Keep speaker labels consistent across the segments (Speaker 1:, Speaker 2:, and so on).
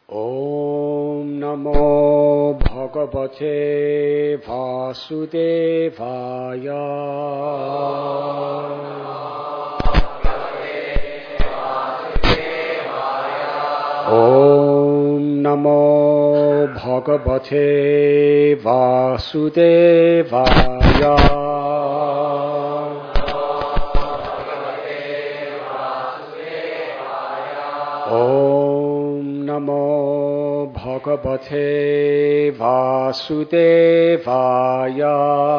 Speaker 1: Om Namo Bhagavate Vasudevaya. Om Namo Bhagavate Vasudevaya. Om Namo Bhagavate Vasudevaya.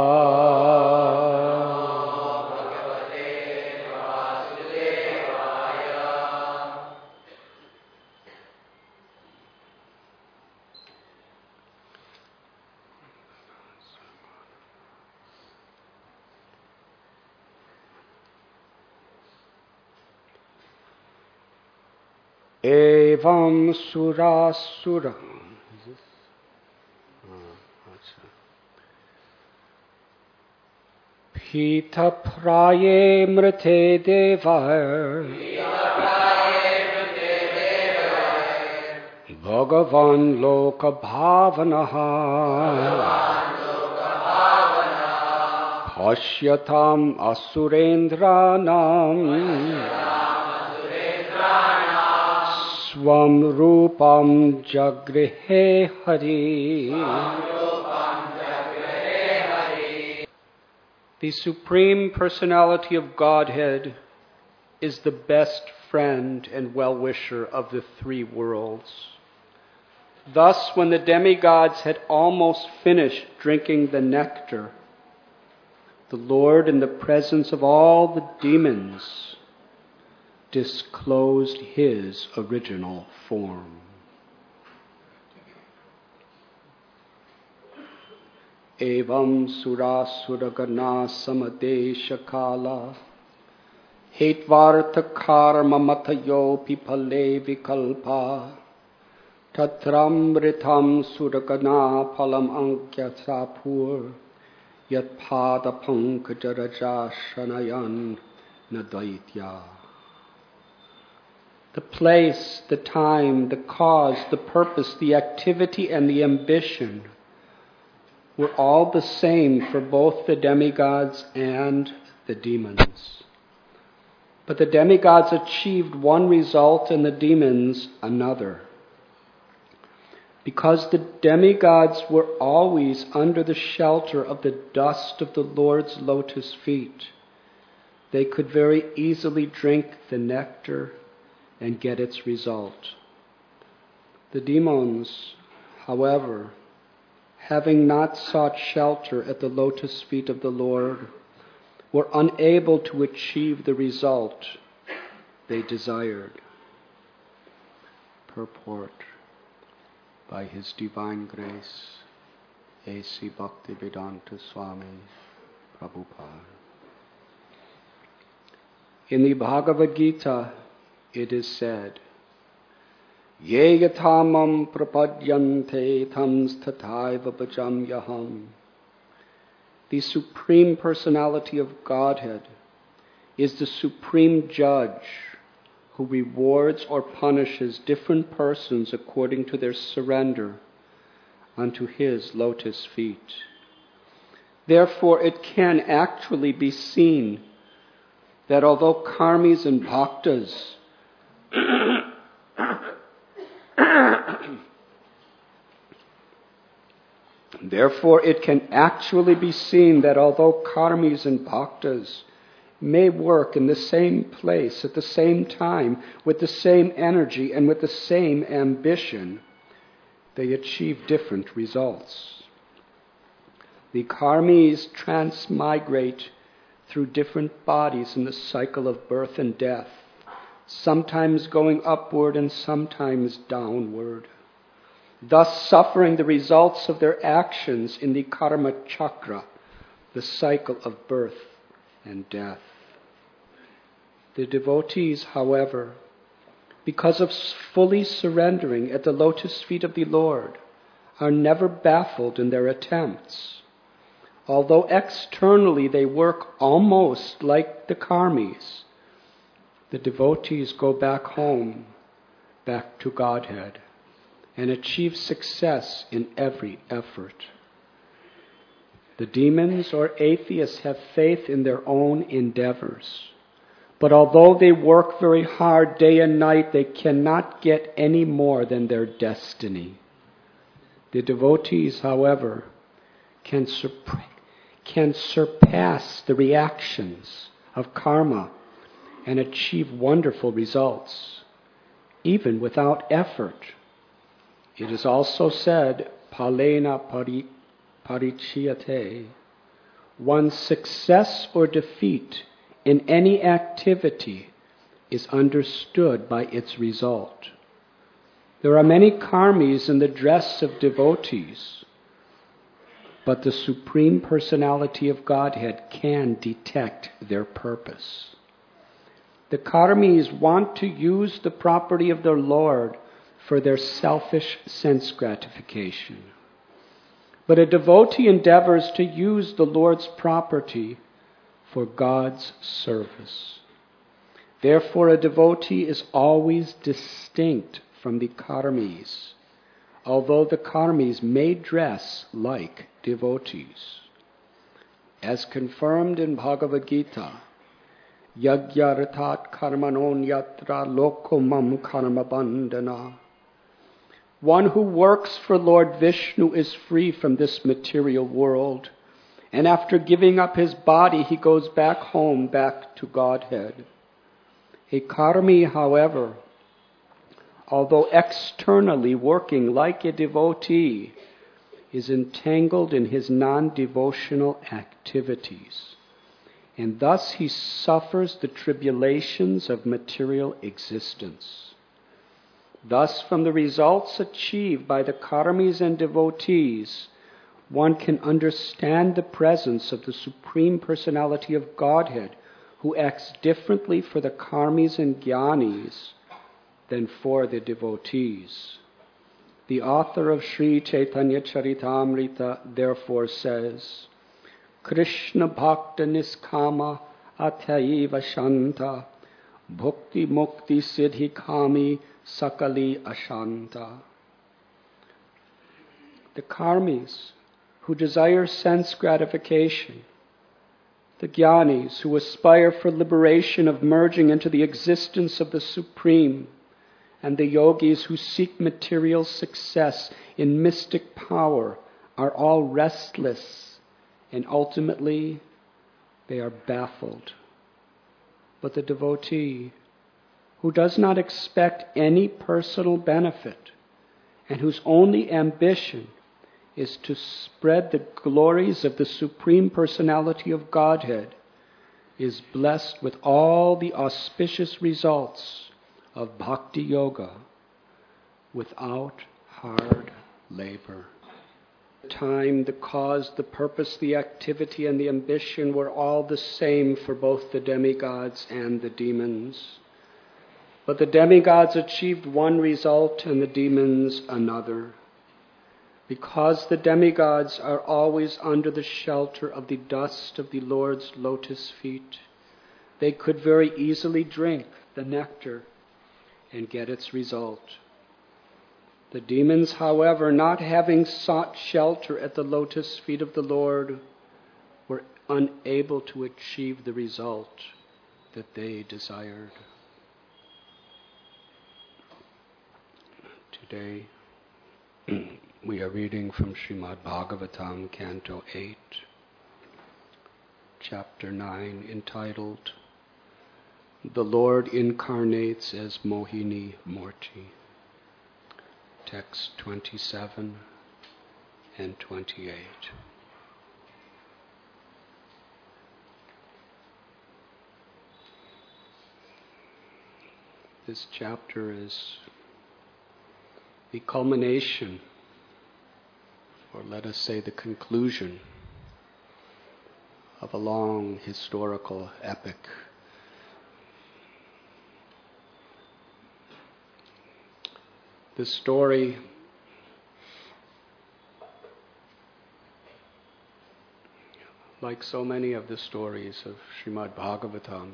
Speaker 1: Evam surasura. Pita praye mrite devar. Bhagavan loka bhavanaha. Pashyatam asurendranam. Swam rupam jagrihe hari. The Supreme Personality of Godhead is the best friend and well-wisher of the three worlds. Thus, when the demigods had almost finished drinking the nectar, the Lord, in the presence of all the demons, disclosed his original form. Evam surasura-gana samadesha-kala hetvartha-karma-matayo pipale vikalpa tatramritam suragana palam ankyasapur yatpada-pankajaraja-shanayan nadaitya. The place, the time, the cause, the purpose, the activity, and the ambition were all the same for both the demigods and the demons. But the demigods achieved one result and the demons another. Because the demigods were always under the shelter of the dust of the Lord's lotus feet, they could very easily drink the nectar and get its result. The demons, however, having not sought shelter at the lotus feet of the Lord, were unable to achieve the result they desired. Purport by His Divine Grace, A.C. Bhaktivedanta Swami Prabhupada. In the Bhagavad Gita, it is said, Ye yatamam prapadyante tams tathaiva bhajam yaham. The Supreme Personality of Godhead is the Supreme Judge who rewards or punishes different persons according to their surrender unto His lotus feet. Therefore, it can actually be seen that although karmis and bhaktas Therefore, it can actually be seen that although karmis and bhaktas may work in the same place at the same time, with the same energy and with the same ambition, they achieve different results. The karmis transmigrate through different bodies in the cycle of birth and death, sometimes going upward and sometimes downward, thus suffering the results of their actions in the karma chakra, the cycle of birth and death. The devotees, however, because of fully surrendering at the lotus feet of the Lord, are never baffled in their attempts. Although externally they work almost like the karmis, the devotees go back home, back to Godhead, and achieve success in every effort. The demons or atheists have faith in their own endeavors. But although they work very hard day and night, they cannot get any more than their destiny. The devotees, however, can surpass the reactions of karma and achieve wonderful results, even without effort. It is also said, palena parichiyate, one's success or defeat in any activity is understood by its result. There are many karmis in the dress of devotees, but the Supreme Personality of Godhead can detect their purpose. The karmis want to use the property of their Lord for their selfish sense gratification. But a devotee endeavors to use the Lord's property for God's service. Therefore, a devotee is always distinct from the karmis, although the karmis may dress like devotees. As confirmed in Bhagavad Gita, Yagyaratat karmanon yatra lokomam karma bandhana. One who works for Lord Vishnu is free from this material world, and after giving up his body, he goes back home, back to Godhead. A karmi, however, although externally working like a devotee, is entangled in his non-devotional activities, and thus he suffers the tribulations of material existence. Thus, from the results achieved by the karmis and devotees, one can understand the presence of the Supreme Personality of Godhead, who acts differently for the karmis and jnanis than for the devotees. The author of Sri Chaitanya Charitamrita therefore says, Krishna Bhakta Niskama Athaiva Shanta Bhukti Mukti Siddhi Kami Sakali Ashanta. The karmis who desire sense gratification, the jnanis who aspire for liberation of merging into the existence of the Supreme, and the yogis who seek material success in mystic power are all restless, and ultimately they are baffled. But the devotee, who does not expect any personal benefit, and whose only ambition is to spread the glories of the Supreme Personality of Godhead, is blessed with all the auspicious results of bhakti yoga without hard labor. The time, the cause, the purpose, the activity, and the ambition were all the same for both the demigods and the demons. But the demigods achieved one result and the demons another. Because the demigods are always under the shelter of the dust of the Lord's lotus feet, they could very easily drink the nectar and get its result. The demons, however, not having sought shelter at the lotus feet of the Lord, were unable to achieve the result that they desired. Today, we are reading from Srimad Bhagavatam, Canto 8, Chapter 9, entitled, The Lord Incarnates as Mohini Murti. Text 27 and 28. This chapter is the culmination, or let us say the conclusion, of a long historical epic. This story like so many of the stories of Srimad Bhagavatam,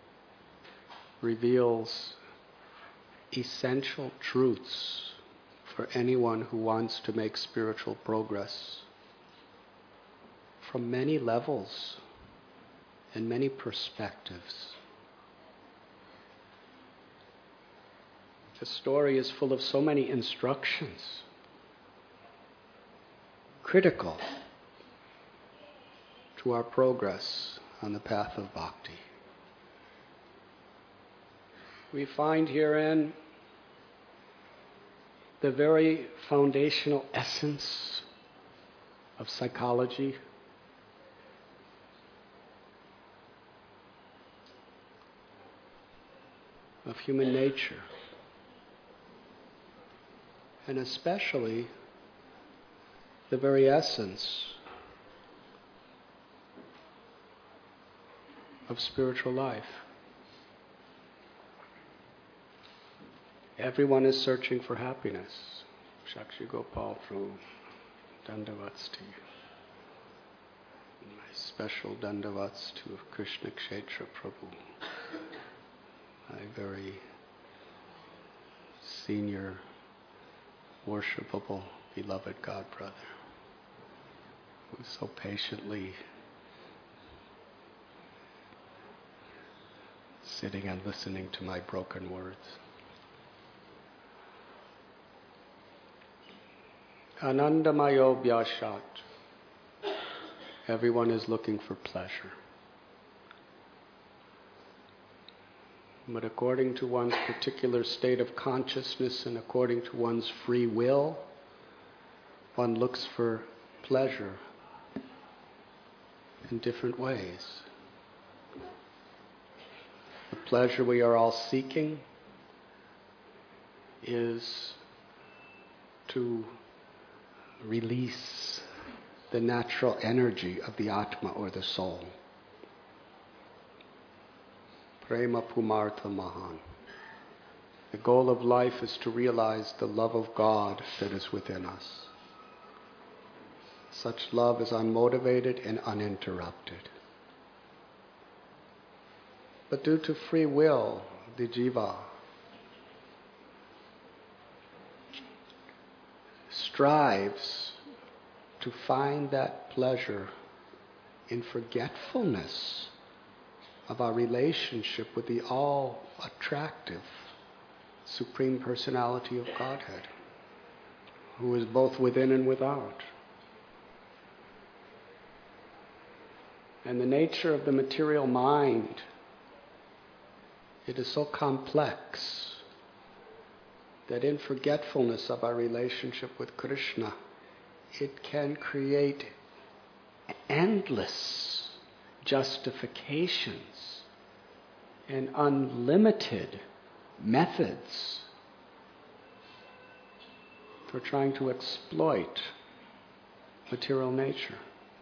Speaker 1: reveals essential truths for anyone who wants to make spiritual progress from many levels and many perspectives. The story is full of so many instructions, critical to our progress on the path of bhakti. We find herein the very foundational essence of psychology, of human nature, and especially the very essence of spiritual life. Everyone is searching for happiness. Shakshi Gopal through Dandavats to you. My special Dandavats to Krishna Kshetra Prabhu, my very senior, worshipable, beloved God brother, who so patiently sitting and listening to my broken words. Anandamayo Vyashat. Everyone is looking for pleasure. But according to one's particular state of consciousness and according to one's free will, one looks for pleasure in different ways. The pleasure we are all seeking is to release the natural energy of the Atma or the soul. Prema Pumartha Mahan. The goal of life is to realize the love of God that is within us. Such love is unmotivated and uninterrupted. But due to free will, the jiva strives to find that pleasure in forgetfulness of our relationship with the all-attractive Supreme Personality of Godhead, who is both within and without. And the nature of the material mind, it is so complex that in forgetfulness of our relationship with Krishna, it can create endless justifications and unlimited methods for trying to exploit material nature.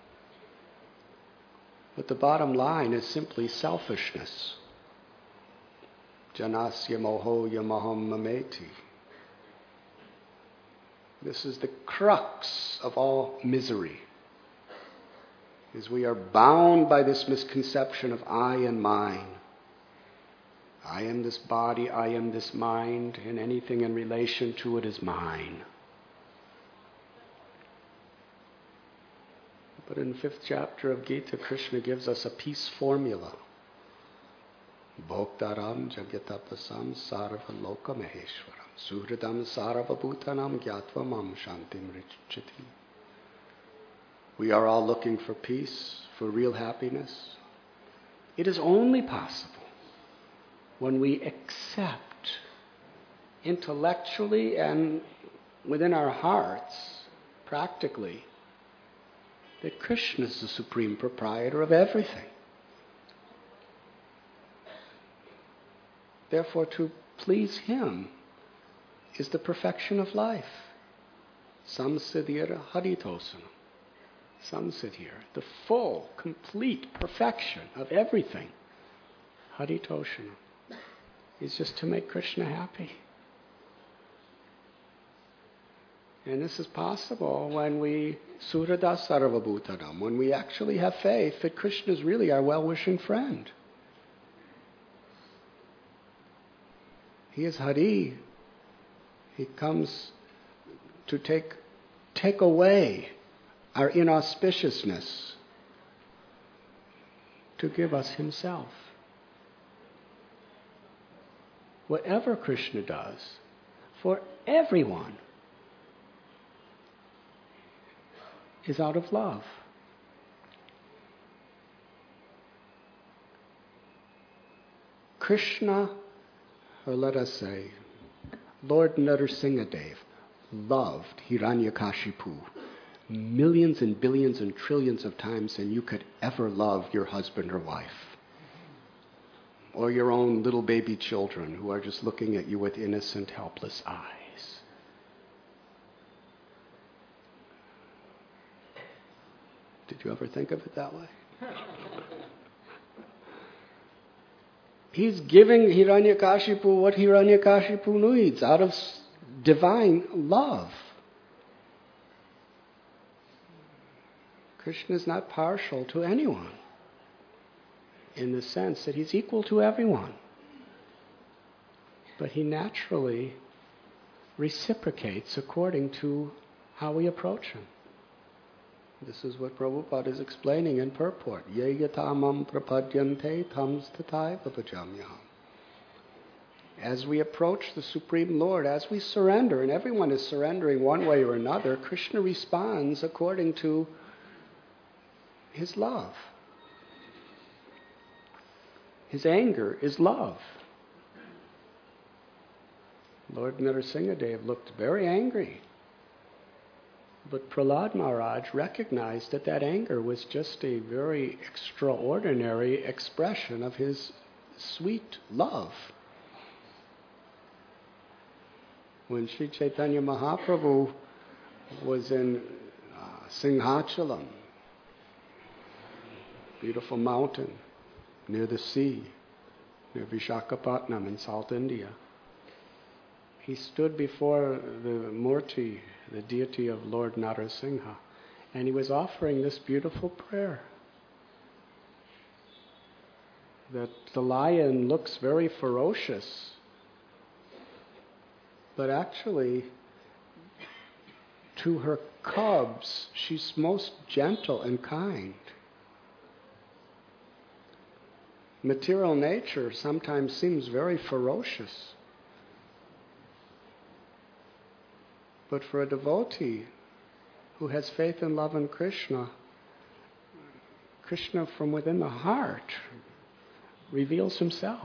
Speaker 1: But the bottom line is simply selfishness. Janasya moho yamaham mameti. This is the crux of all misery, is we are bound by this misconception of I and mine. I am this body, I am this mind, and anything in relation to it is mine. But in the 5th chapter of Gita, Krishna gives us a peace formula. Bhoktaram jagatapasam sarva loka maheshwaram suhridam sarva bhutanam gyatva mam shantim richati. We are all looking for peace, for real happiness. It is only possible when we accept intellectually and within our hearts, practically, that Krishna is the supreme proprietor of everything. Therefore, to please Him is the perfection of life. Samsiddhira haritosana. Samsiddhira, the full, complete perfection of everything. Haritosana is just to make Krishna happy. And this is possible when we surada sarvabhutanam, when we actually have faith that Krishna is really our well-wishing friend. He is Hari. He comes to take away our inauspiciousness, to give us himself. Whatever Krishna does for everyone is out of love. Krishna, or let us say, Lord Narasimhadev, loved Hiranyakashipu millions and billions and trillions of times than you could ever love your husband or wife, or your own little baby children who are just looking at you with innocent, helpless eyes. Did you ever think of it that way? He's giving Hiranyakashipu what Hiranyakashipu needs out of divine love. Krishna is not partial to anyone in the sense that he's equal to everyone. But he naturally reciprocates according to how we approach him. This is what Prabhupada is explaining in purport. Ye yatamam prapadyante tam stataiva bhajamyaham. As we approach the Supreme Lord, as we surrender, and everyone is surrendering one way or another, Krishna responds according to his love. His anger is love. Lord Narasimhadev looked very angry. But Prahlad Maharaj recognized that that anger was just a very extraordinary expression of his sweet love. When Sri Chaitanya Mahaprabhu was in Singhachalam, beautiful mountain near the sea, near Vishakhapatnam in South India, he stood before the Murti, the deity of Lord Narasimha, and he was offering this beautiful prayer. That the lion looks very ferocious, but actually, to her cubs, she's most gentle and kind. Material nature sometimes seems very ferocious. But for a devotee who has faith and love in Krishna, Krishna from within the heart reveals himself.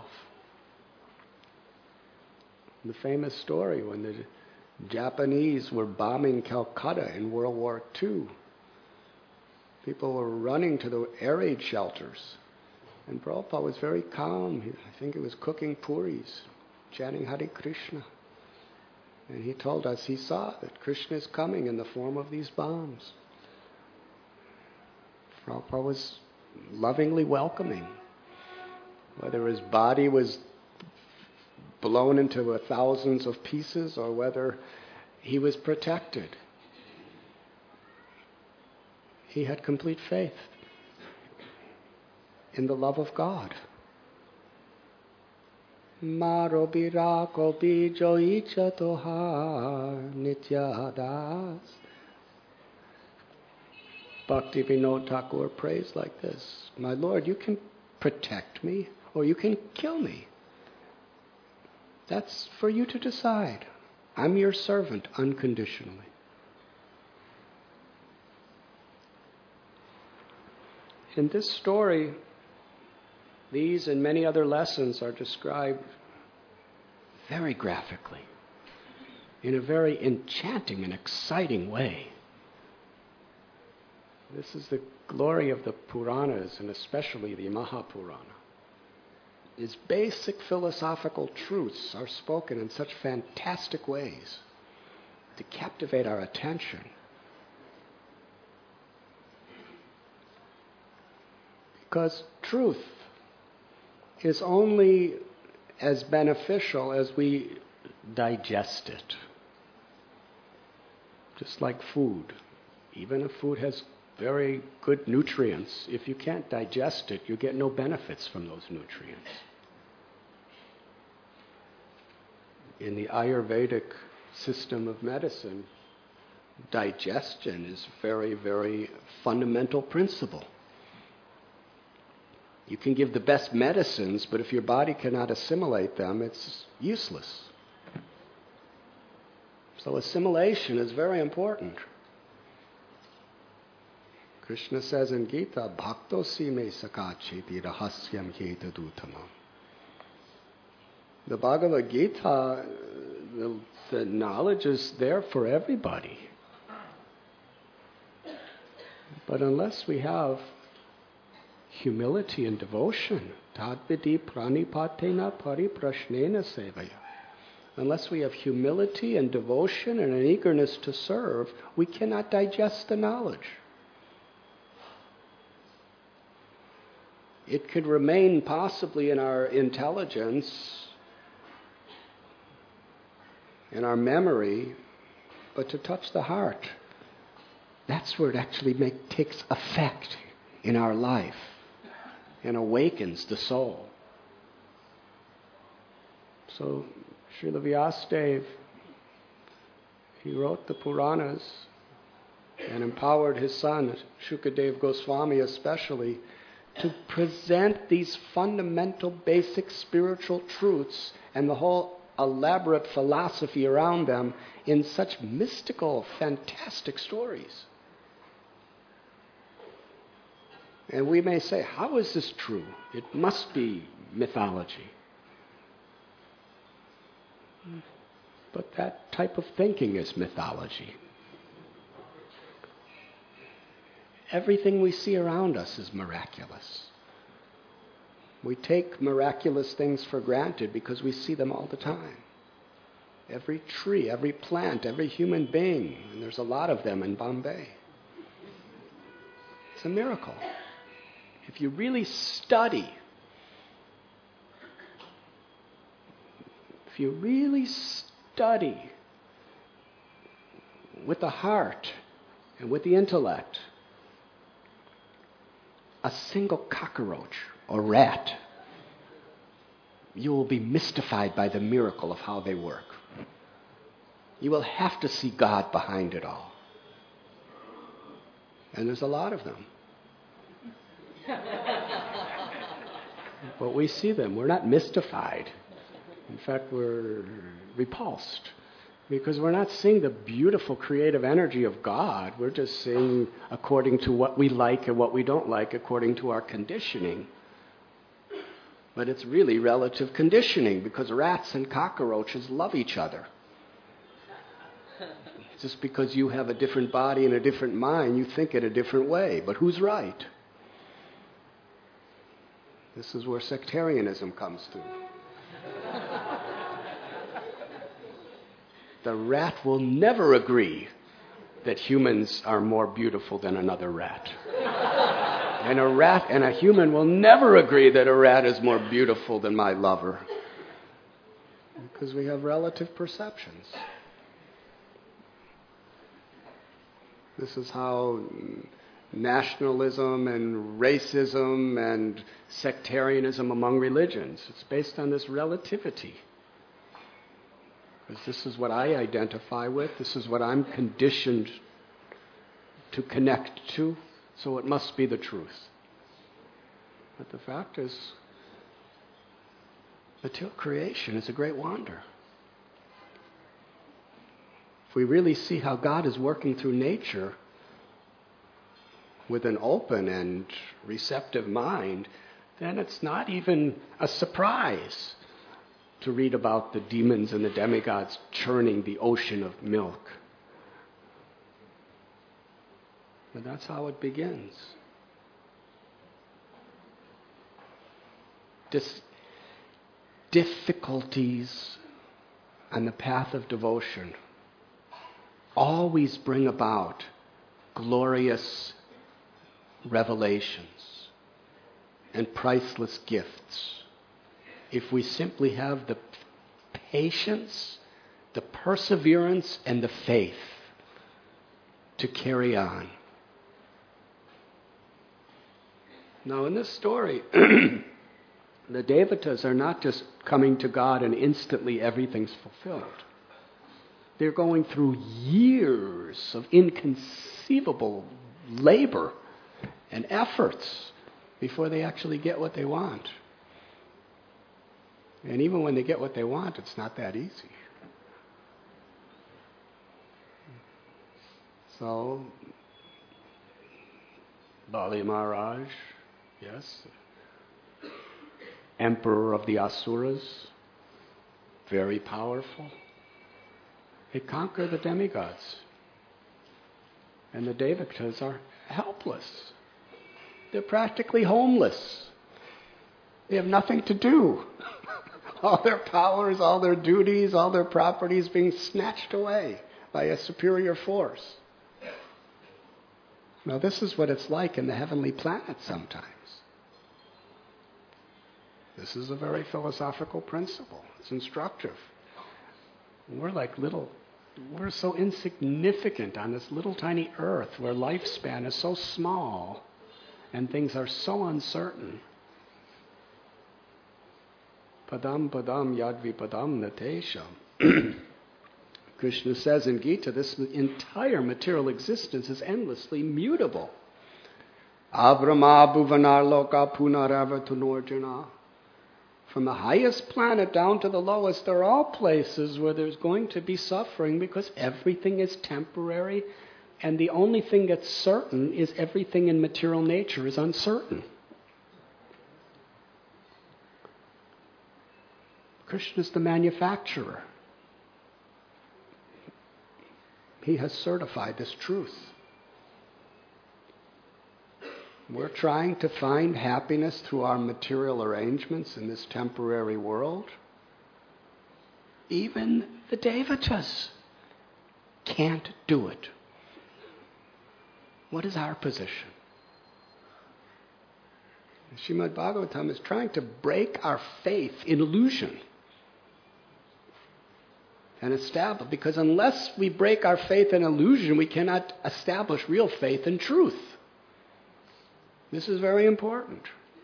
Speaker 1: The famous story when the Japanese were bombing Calcutta in World War II, people were running to the air raid shelters. And Prabhupada was very calm. I think he was cooking puris, chanting Hare Krishna. And he told us he saw that Krishna is coming in the form of these bombs. Prabhupada was lovingly welcoming. Whether his body was blown into thousands of pieces or whether he was protected, he had complete faith in the love of God. Maro birako bijo icha tohar nityadas. Bhakti Vinod Thakur prays like this: My Lord, you can protect me or you can kill me. That's for you to decide. I'm your servant unconditionally. In this story, these and many other lessons are described very graphically, in a very enchanting and exciting way. This is the glory of the Puranas, and especially the Mahapurana. Its basic philosophical truths are spoken in such fantastic ways to captivate our attention. Because truth is only as beneficial as we digest it. Just like food. Even if food has very good nutrients, if you can't digest it, you get no benefits from those nutrients. In the Ayurvedic system of medicine, Digestion is a very, very fundamental principle. You can give the best medicines, but if your body cannot assimilate them, it's useless. So assimilation is very important. Krishna says in Gita, Bhakto sime sakacheti rahasyam hetaduttamam. The Bhagavad Gita, the knowledge is there for everybody. But unless we have humility and devotion, tadvidi pranipatena pariprashnena sevaya. Unless we have humility and devotion and an eagerness to serve, we cannot digest the knowledge. It could remain possibly in our intelligence, in our memory, but to touch the heart, that's where it actually takes effect in our life and awakens the soul. So Srila Vyasadeva, he wrote the Puranas and empowered his son, Shukadeva Goswami especially, to present these fundamental basic spiritual truths and the whole elaborate philosophy around them in such mystical, fantastic stories. And we may say, how is this true? It must be mythology. But that type of thinking is mythology. Everything we see around us is miraculous. We take miraculous things for granted because we see them all the time. Every tree, every plant, every human being, and there's a lot of them in Bombay. It's a miracle. If you really study, with the heart and with the intellect, a single cockroach or rat, you will be mystified by the miracle of how they work. You will have to see God behind it all. And there's a lot of them. But we see them. We're not mystified. In fact, we're repulsed. Because we're not seeing the beautiful creative energy of God. We're just seeing according to what we like and what we don't like, according to our conditioning. But it's really relative conditioning, because rats and cockroaches love each other. Just because you have a different body and a different mind, you think it a different way. But who's right? This is where sectarianism comes through. The rat will never agree that humans are more beautiful than another rat. And a rat and a human will never agree that a rat is more beautiful than my lover. Because we have relative perceptions. This is how nationalism and racism and sectarianism among religions, it's based on this relativity. Because this is what I identify with, this is what I'm conditioned to connect to, so it must be the truth. But the fact is, material creation is a great wonder. If we really see how God is working through nature with an open and receptive mind, then it's not even a surprise to read about the demons and the demigods churning the ocean of milk. But that's how it begins. Difficulties on the path of devotion always bring about glorious revelations and priceless gifts if we simply have the patience, the perseverance, and the faith to carry on. Now in this story, the Devatas are not just coming to God and instantly everything's fulfilled. They're going through years of inconceivable labor and efforts before they actually get what they want. And even when they get what they want, it's not that easy. So, Bali Maharaj, yes, emperor of the Asuras, very powerful. They conquer the demigods. And the Devatas are helpless. They're practically homeless. They have nothing to do. All their powers, all their duties, all their properties being snatched away by a superior force. Now this is what it's like in the heavenly planet sometimes. This is a very philosophical principle. It's instructive. We're so insignificant on this little tiny earth where lifespan is so small and things are so uncertain. Padam padam yadvi padam natesham. Krishna says in Gita, this entire material existence is endlessly mutable. Abrama bhuvanar loka punarava tunorjana. From the highest planet down to the lowest, there are all places where there's going to be suffering because everything is temporary, and the only thing that's certain is everything in material nature is uncertain. Krishna's the manufacturer. He has certified this truth. We're trying to find happiness through our material arrangements in this temporary world. Even the Devatas can't do it. What is our position? Srimad Bhagavatam is trying to break our faith in illusion and establish, because unless we break our faith in illusion, we cannot establish real faith in truth. This is very important.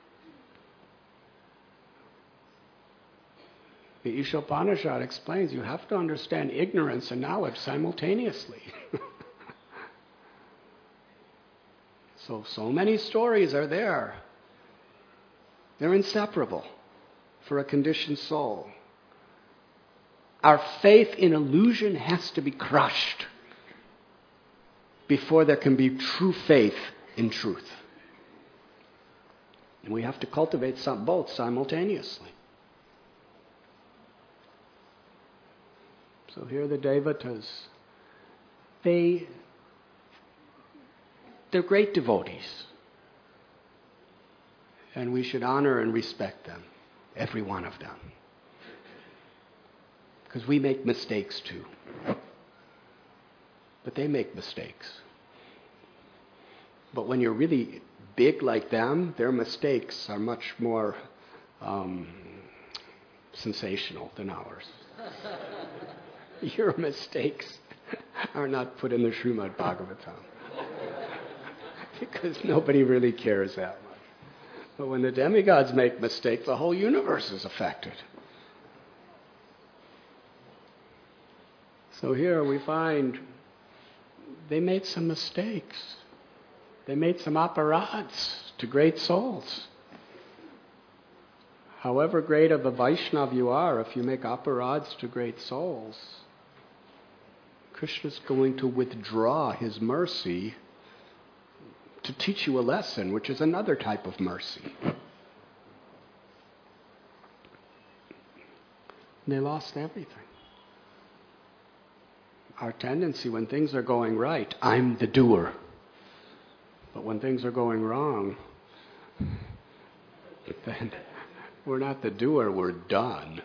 Speaker 1: The Ishopanishad explains you have to understand ignorance and knowledge simultaneously. So many stories are there. They're inseparable for a conditioned soul. Our faith in illusion has to be crushed before there can be true faith in truth. And we have to cultivate both simultaneously. So here are the Devatas. They're great devotees. And we should honor and respect them, every one of them. Because we make mistakes too. But they make mistakes. But when you're really big like them, their mistakes are much more sensational than ours. Your mistakes are not put in the Srimad Bhagavatam. Because nobody really cares that much. But when the demigods make mistakes, the whole universe is affected. So here we find they made some mistakes. They made some aparads to great souls. However great of a Vaishnav you are, if you make aparads to great souls, Krishna's going to withdraw his mercy to teach you a lesson, which is another type of mercy. They lost everything. Our tendency when things are going right, I'm the doer. But when things are going wrong, then we're not the doer, we're done.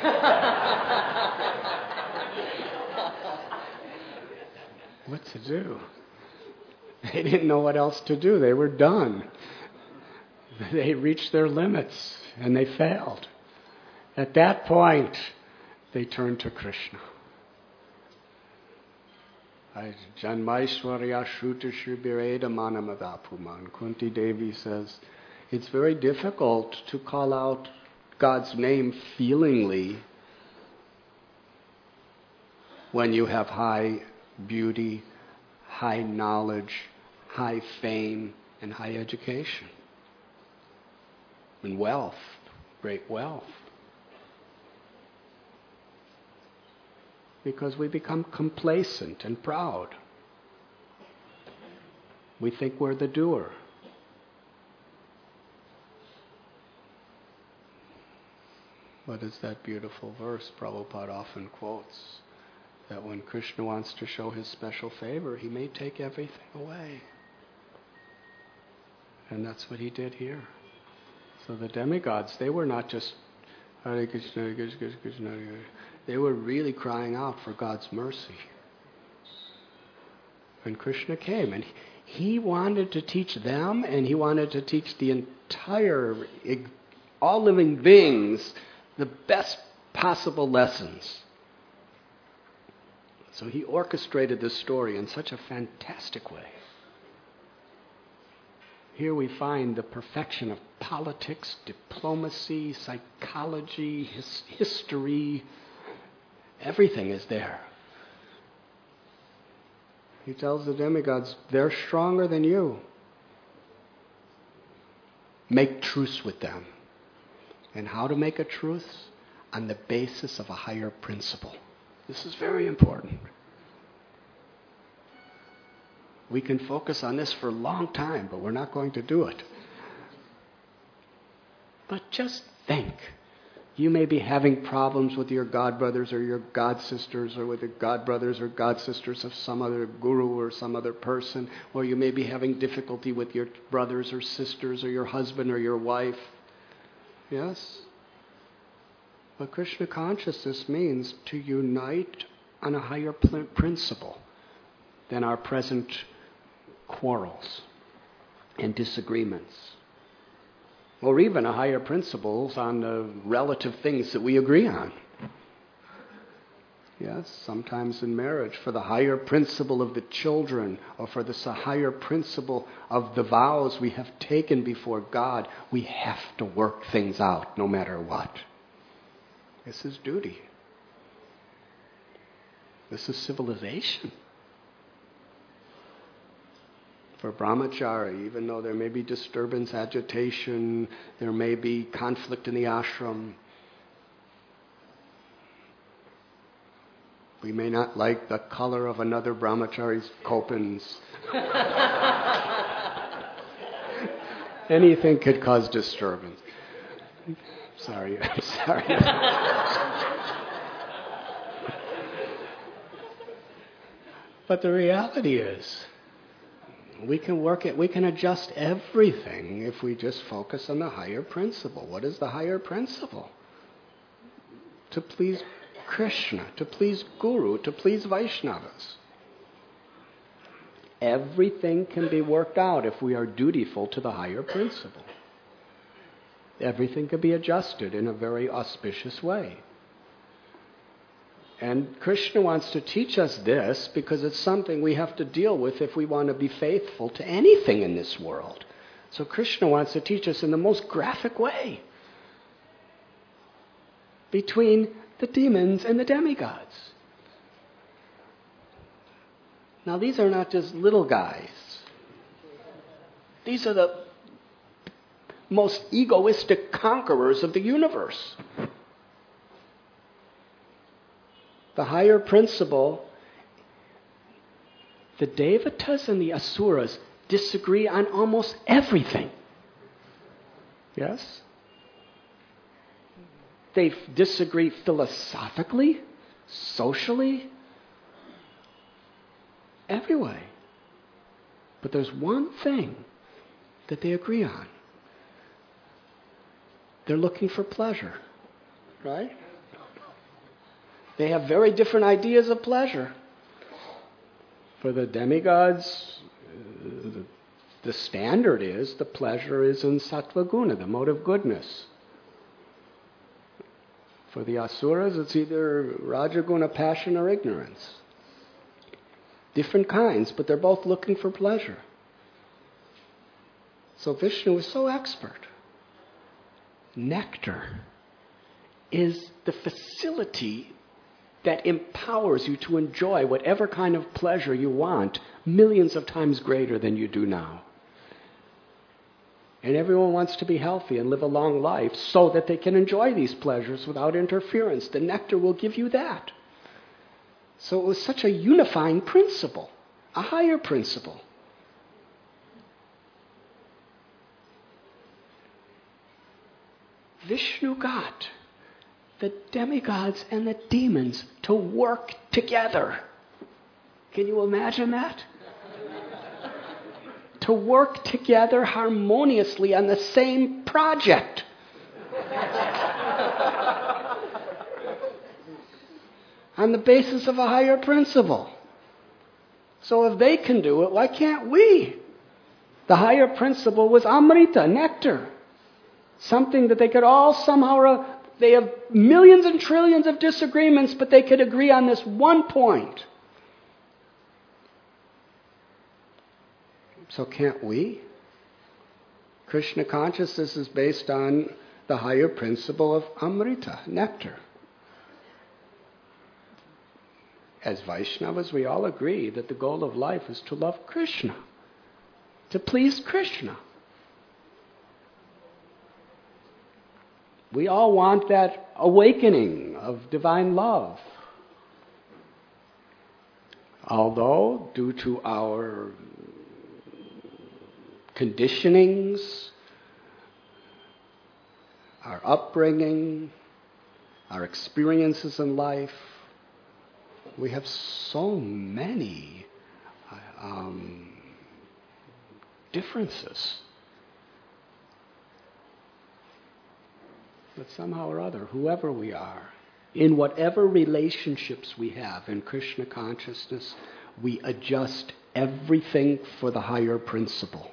Speaker 1: What to do? They didn't know what else to do. They were done. They reached their limits and they failed. At that point, they turned to Krishna. Janmaishwarya Shruta Shubireda Manamadapuman. Kunti Devi says, it's very difficult to call out God's name feelingly when you have high beauty, high knowledge, high fame, and high education. And wealth, great wealth. Because we become complacent and proud. We think we're the doer. What is that beautiful verse Prabhupada often quotes? That when Krishna wants to show his special favor, he may take everything away. And that's what he did here. So the demigods, they were not just Hare Krishna, Hare Krishna, Krishna Krishna, Hare Hare. They were really crying out for God's mercy. And Krishna came, and he wanted to teach them, and he wanted to teach the entire, all living beings, the best possible lessons. So he orchestrated this story in such a fantastic way. Here we find the perfection of politics, diplomacy, psychology, history. Everything is there. He tells the demigods, they're stronger than you. Make truce with them. And how to make a truce? On the basis of a higher principle. This is very important. We can focus on this for a long time, but we're not going to do it. But just think. You may be having problems with your godbrothers or your godsisters, or with the godbrothers or godsisters of some other guru or some other person, or you may be having difficulty with your brothers or sisters or your husband or your wife. Yes? But Krishna consciousness means to unite on a higher principle than our present quarrels and disagreements. Or even a higher principles on the relative things that we agree on. Yes, sometimes in marriage, for the higher principle of the children, or for the higher principle of the vows we have taken before God, we have to work things out no matter what. This is duty. This is civilization. For brahmachari, even though there may be disturbance, agitation, there may be conflict in the ashram, we may not like the color of another brahmachari's kopans. Anything could cause disturbance. Sorry. But the reality is, we can work it, we can adjust everything if we just focus on the higher principle. What is the higher principle? To please Krishna, to please Guru, to please Vaishnavas. Everything can be worked out if we are dutiful to the higher principle. Everything can be adjusted in a very auspicious way. And Krishna wants to teach us this because it's something we have to deal with if we want to be faithful to anything in this world. So Krishna wants to teach us in the most graphic way between the demons and the demigods. Now these are not just little guys. These are the most egoistic conquerors of the universe. The higher principle, the Devatas and the Asuras disagree on almost everything. Yes? They disagree philosophically, socially, every way. But there's one thing that they agree on. They're looking for pleasure, right? They have very different ideas of pleasure. For the demigods, the standard is the pleasure is in sattva guna, the mode of goodness. For the asuras, it's either rajaguna, passion, or ignorance. Different kinds, but they're both looking for pleasure. So Vishnu is so expert. Nectar is the facility that empowers you to enjoy whatever kind of pleasure you want, millions of times greater than you do now. And everyone wants to be healthy and live a long life so that they can enjoy these pleasures without interference. The nectar will give you that. So it was such a unifying principle, a higher principle. Vishnu got the demigods and the demons to work together. Can you imagine that? To work together harmoniously on the same project. On the basis of a higher principle. So if they can do it, why can't we? The higher principle was Amrita, nectar. Something that they could all somehow, they have millions and trillions of disagreements, but they could agree on this one point. So can't we? Krishna consciousness is based on the higher principle of Amrita, nectar. As Vaishnavas, we all agree that the goal of life is to love Krishna, to please Krishna. We all want that awakening of divine love. Although, due to our conditionings, our upbringing, our experiences in life, we have so many differences. But somehow or other, whoever we are, in whatever relationships we have in Krishna consciousness, we adjust everything for the higher principle.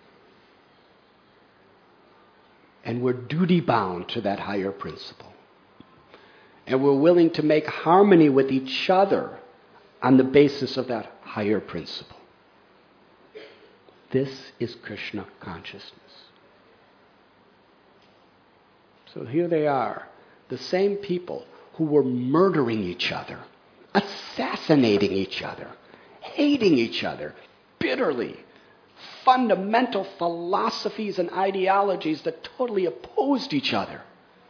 Speaker 1: And we're duty-bound to that higher principle. And we're willing to make harmony with each other on the basis of that higher principle. This is Krishna consciousness. So here they are, the same people who were murdering each other, assassinating each other, hating each other bitterly, fundamental philosophies and ideologies that totally opposed each other.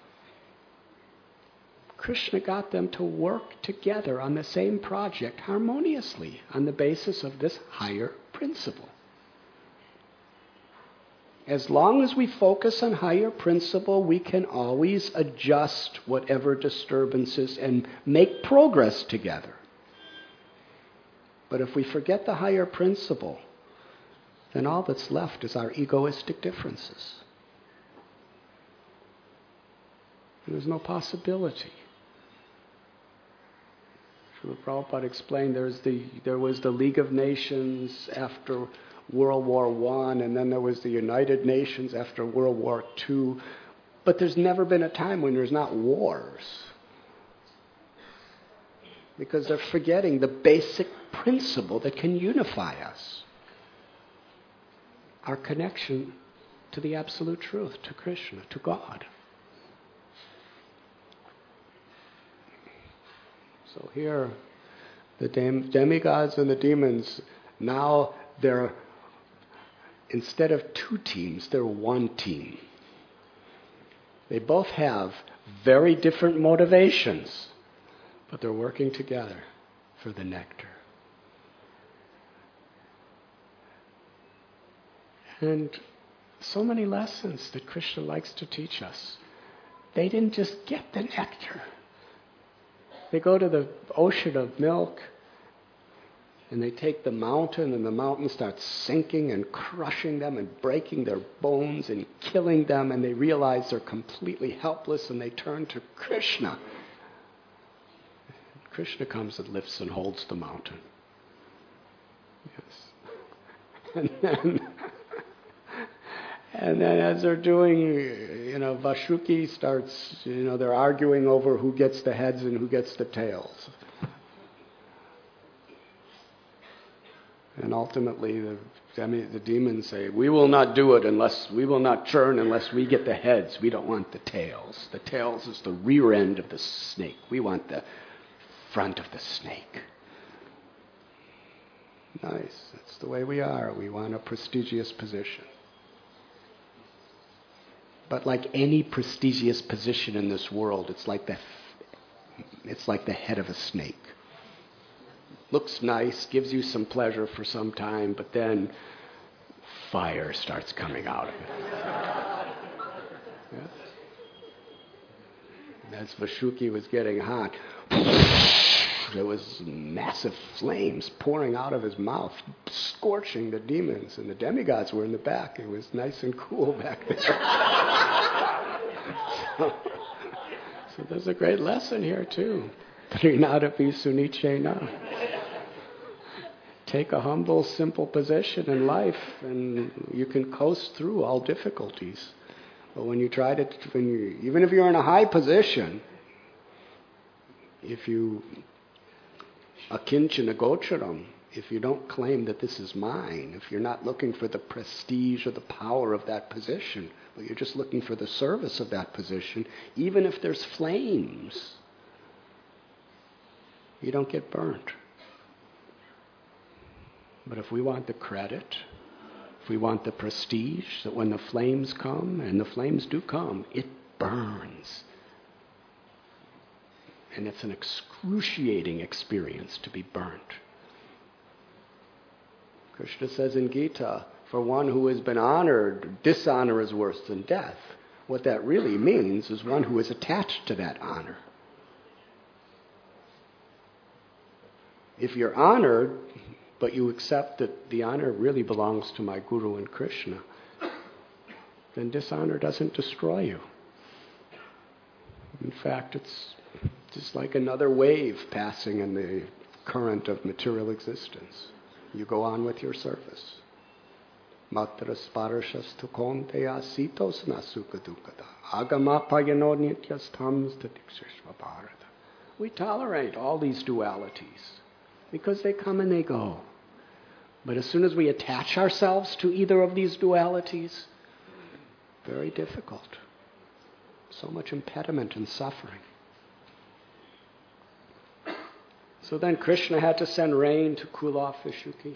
Speaker 1: Krishna got them to work together on the same project harmoniously on the basis of this higher principle. As long as we focus on higher principle, we can always adjust whatever disturbances and make progress together. But if we forget the higher principle, then all that's left is our egoistic differences. And there's no possibility. Srila Prabhupada explained there was the League of Nations after World War I, and then there was the United Nations after World War II. But there's never been a time when there's not wars. Because they're forgetting the basic principle that can unify us. Our connection to the absolute truth, to Krishna, to God. So here, the demigods and the demons, now they're, instead of two teams, they're one team. They both have very different motivations, but they're working together for the nectar. And so many lessons that Krishna likes to teach us. They didn't just get the nectar. They go to the ocean of milk, and they take the mountain, and the mountain starts sinking and crushing them and breaking their bones and killing them, and they realize they're completely helpless, and they turn to Krishna. Krishna comes and lifts and holds the mountain. Yes. And then as they're doing, Vasuki starts, they're arguing over who gets the heads and who gets the tails. And ultimately the demons say, we will not do it we will not churn unless we get the heads. We don't want the tails. The tails is the rear end of the snake. We want the front of the snake. Nice. That's the way we are. We want a prestigious position. But like any prestigious position in this world, it's like the head of a snake. Looks nice, gives you some pleasure for some time, but then fire starts coming out of it. Yeah? As Vashuki was getting hot, there was massive flames pouring out of his mouth, scorching the demons, and the demigods were in the back. It was nice and cool back there. So there's a great lesson here too. Prinadapi sunichena. Take a humble, simple position in life, and you can coast through all difficulties. But when you try to, even if you're in a high position, if you akinchana gocharam, if you don't claim that this is mine, if you're not looking for the prestige or the power of that position, but you're just looking for the service of that position, even if there's flames, you don't get burnt. But if we want the credit, if we want the prestige, that when the flames come, and the flames do come, it burns. And it's an excruciating experience to be burnt. Krishna says in Gita, for one who has been honored, dishonor is worse than death. What that really means is one who is attached to that honor. If you're honored, but you accept that the honor really belongs to my Guru and Krishna, then dishonor doesn't destroy you. In fact, it's just like another wave passing in the current of material existence. You go on with your service. Matra sparashastu konteya sitos nasukha dukkata agamapayano nityasthams tatikshishva bharata. We tolerate all these dualities because they come and they go. But as soon as we attach ourselves to either of these dualities, very difficult. So much impediment and suffering. So then Krishna had to send rain to cool off Vashuki.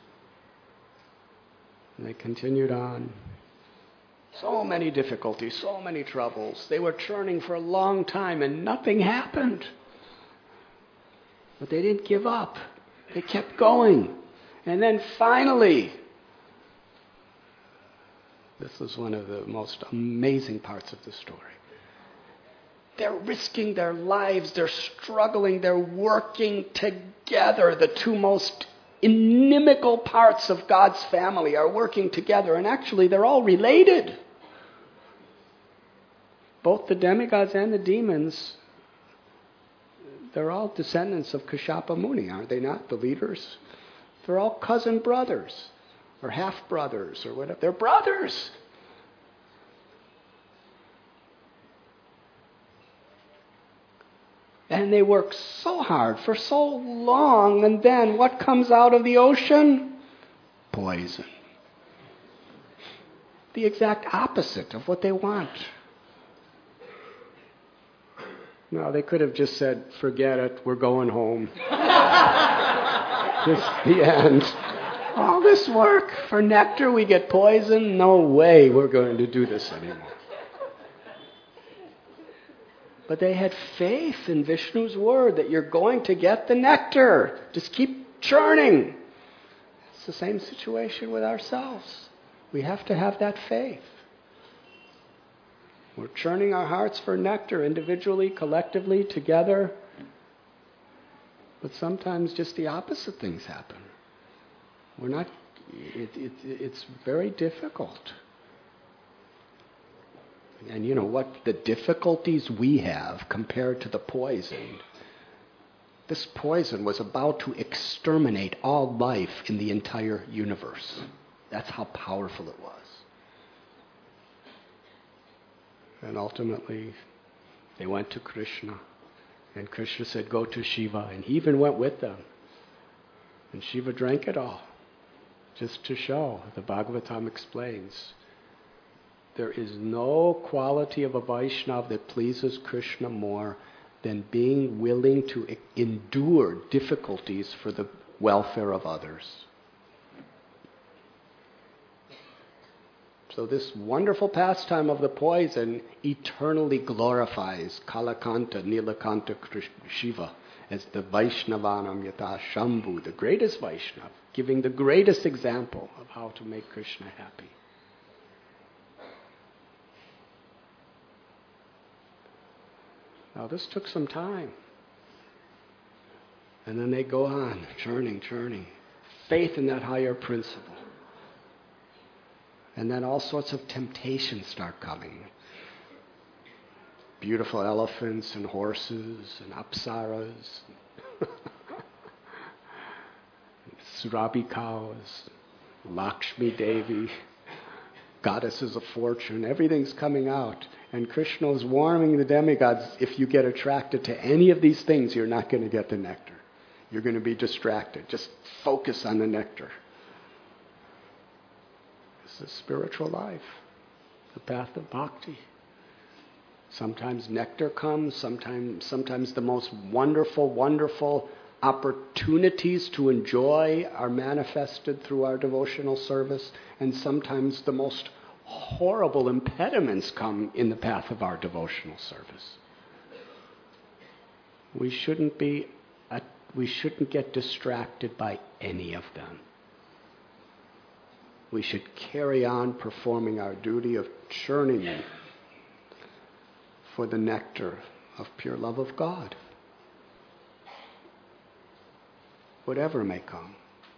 Speaker 1: And they continued on. So many difficulties, so many troubles. They were churning for a long time and nothing happened. But they didn't give up. They kept going. And then finally, this is one of the most amazing parts of the story. They're risking their lives, they're struggling, they're working together. The two most inimical parts of God's family are working together, and actually they're all related. Both the demigods and the demons, they're all descendants of Kashyapa Muni, aren't they not? The leaders. They're all cousin brothers, or half brothers, or whatever. They're brothers. And they work so hard for so long, and then what comes out of the ocean? Poison. The exact opposite of what they want. No, they could have just said, forget it, we're going home. This is the end. All this work for nectar, we get poison? No way we're going to do this anymore. But they had faith in Vishnu's word that you're going to get the nectar. Just keep churning. It's the same situation with ourselves. We have to have that faith. We're churning our hearts for nectar individually, collectively, together. But sometimes just the opposite things happen. It's very difficult. And you know what? The difficulties we have compared to the poison. This poison was about to exterminate all life in the entire universe. That's how powerful it was. And ultimately, they went to Krishna. And Krishna said, go to Shiva. And he even went with them. And Shiva drank it all. Just to show, the Bhagavatam explains, there is no quality of a Vaishnava that pleases Krishna more than being willing to endure difficulties for the welfare of others. So this wonderful pastime of the poison eternally glorifies Kalakanta, Nilakanta, Shiva as the Vaishnavanam Yata Shambhu, the greatest Vaishnava, giving the greatest example of how to make Krishna happy. Now this took some time. And then they go on, churning. Faith in that higher principle. And then all sorts of temptations start coming. Beautiful elephants and horses and apsaras. Surabi cows, Lakshmi Devi, goddesses of fortune, everything's coming out. And Krishna is warning the demigods, if you get attracted to any of these things, you're not going to get the nectar. You're going to be distracted. Just focus on the nectar. This is spiritual life, the path of bhakti. Sometimes nectar comes, sometimes the most wonderful opportunities to enjoy are manifested through our devotional service, and sometimes the most horrible impediments come in the path of our devotional service. We shouldn't get distracted by any of them. We should carry on performing our duty of churning for the nectar of pure love of God, whatever may come.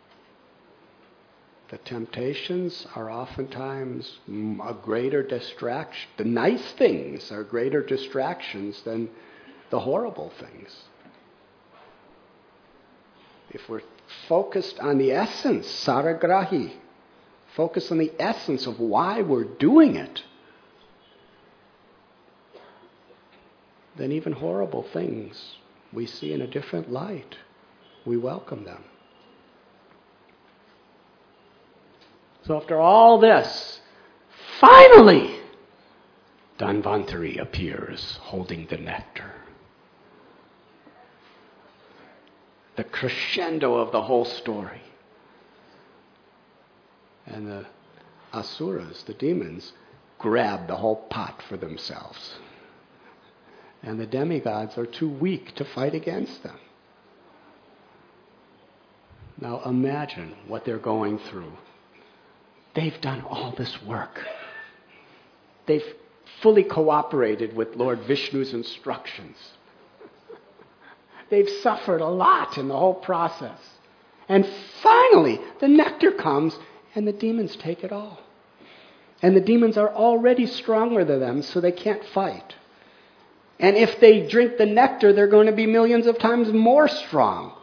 Speaker 1: The temptations are oftentimes a greater distraction. The nice things are greater distractions than the horrible things. If we're focused on the essence, saragrahi, focused on the essence of why we're doing it, then even horrible things we see in a different light. We welcome them. So after all this, finally, Dhanvantari appears holding the nectar. The crescendo of the whole story. And the asuras, the demons, grab the whole pot for themselves. And the demigods are too weak to fight against them. Now imagine what they're going through. They've done all this work. They've fully cooperated with Lord Vishnu's instructions. They've suffered a lot in the whole process. And finally, the nectar comes and the demons take it all. And the demons are already stronger than them, so they can't fight. And if they drink the nectar, they're going to be millions of times more strong.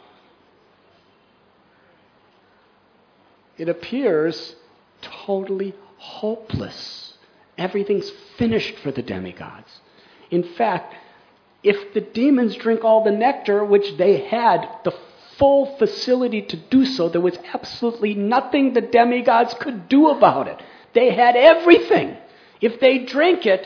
Speaker 1: It appears totally hopeless. Everything's finished for the demigods. In fact, if the demons drink all the nectar, which they had the full facility to do so, there was absolutely nothing the demigods could do about it. They had everything. If they drank it,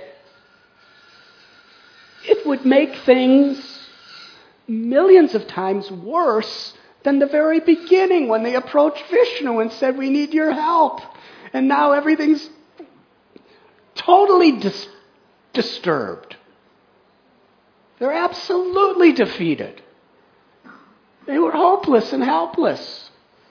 Speaker 1: it would make things millions of times worse than the very beginning when they approached Vishnu and said, "We need your help." And now everything's totally disturbed. They're absolutely defeated. They were hopeless and helpless.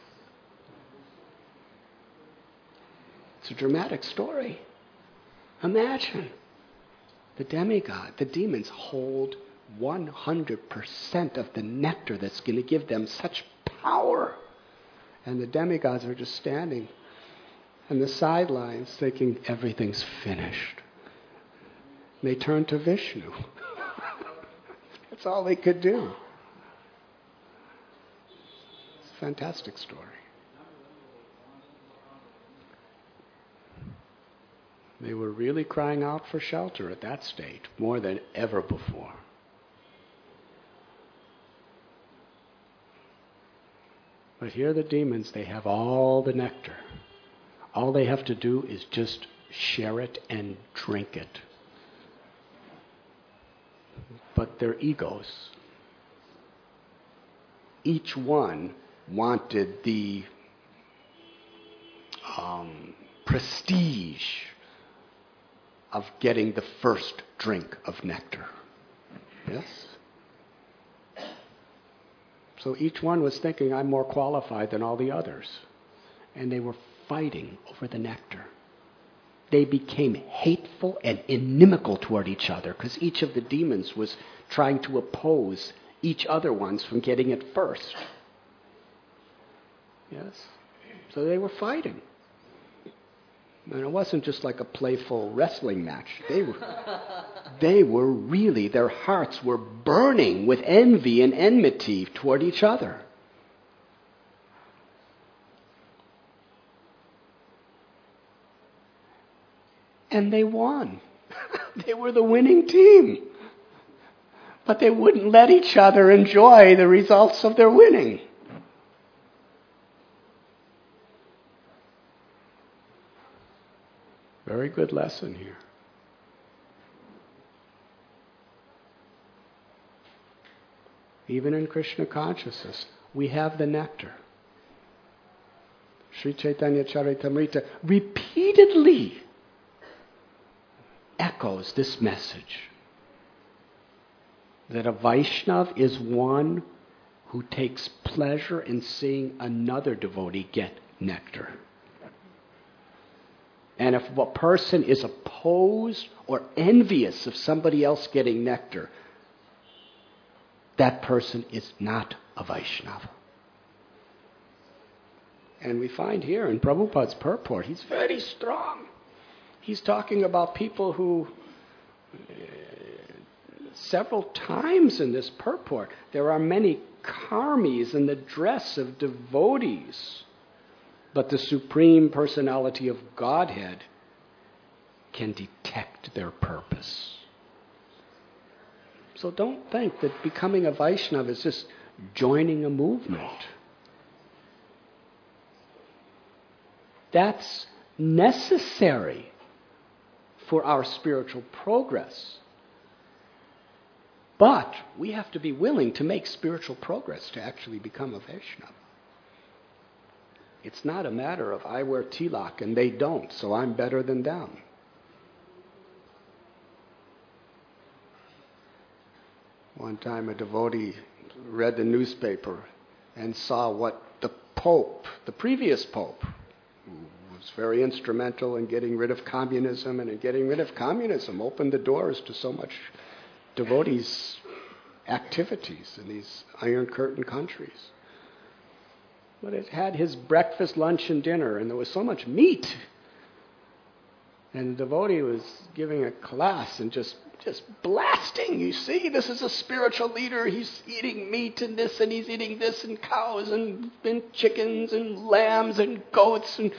Speaker 1: It's a dramatic story. Imagine the demigod, the demons hold 100% of the nectar that's going to give them such power. And the demigods are just standing on the sidelines thinking everything's finished. And they turn to Vishnu. That's all they could do. It's a fantastic story. They were really crying out for shelter at that state, more than ever before. But here the demons, they have all the nectar. All they have to do is just share it and drink it. But but their egos. Each one wanted the prestige of getting the first drink of nectar. Yes? So each one was thinking, I'm more qualified than all the others. And they were fighting over the nectar. They became hateful and inimical toward each other because each of the demons was trying to oppose each other ones from getting it first. Yes? So they were fighting. And it wasn't just like a playful wrestling match. They were really, their hearts were burning with envy and enmity toward each other. And they won. They were the winning team. But they wouldn't let each other enjoy the results of their winning. Very good lesson here. Even in Krishna consciousness, we have the nectar. Sri Chaitanya Charitamrita repeatedly echoes this message that a Vaishnav is one who takes pleasure in seeing another devotee get nectar. And if a person is opposed or envious of somebody else getting nectar, that person is not a Vaishnava. And we find here in Prabhupada's purport, he's very strong. He's talking about people who, several times in this purport, there are many karmis in the dress of devotees. But the Supreme Personality of Godhead can detect their purpose. So don't think that becoming a Vaishnava is just joining a movement. That's necessary for our spiritual progress. But we have to be willing to make spiritual progress to actually become a Vaishnava. It's not a matter of I wear tilak and they don't, so I'm better than them. One time a devotee read the newspaper and saw what the Pope, the previous Pope, who was very instrumental in getting rid of communism, and in getting rid of communism opened the doors to so much devotees' activities in these Iron Curtain countries. But it had his breakfast, lunch, and dinner, and there was so much meat. And the devotee was giving a class and just blasting. You see, this is a spiritual leader. He's eating meat and this, and he's eating this, and cows, and chickens, and lambs, and goats. And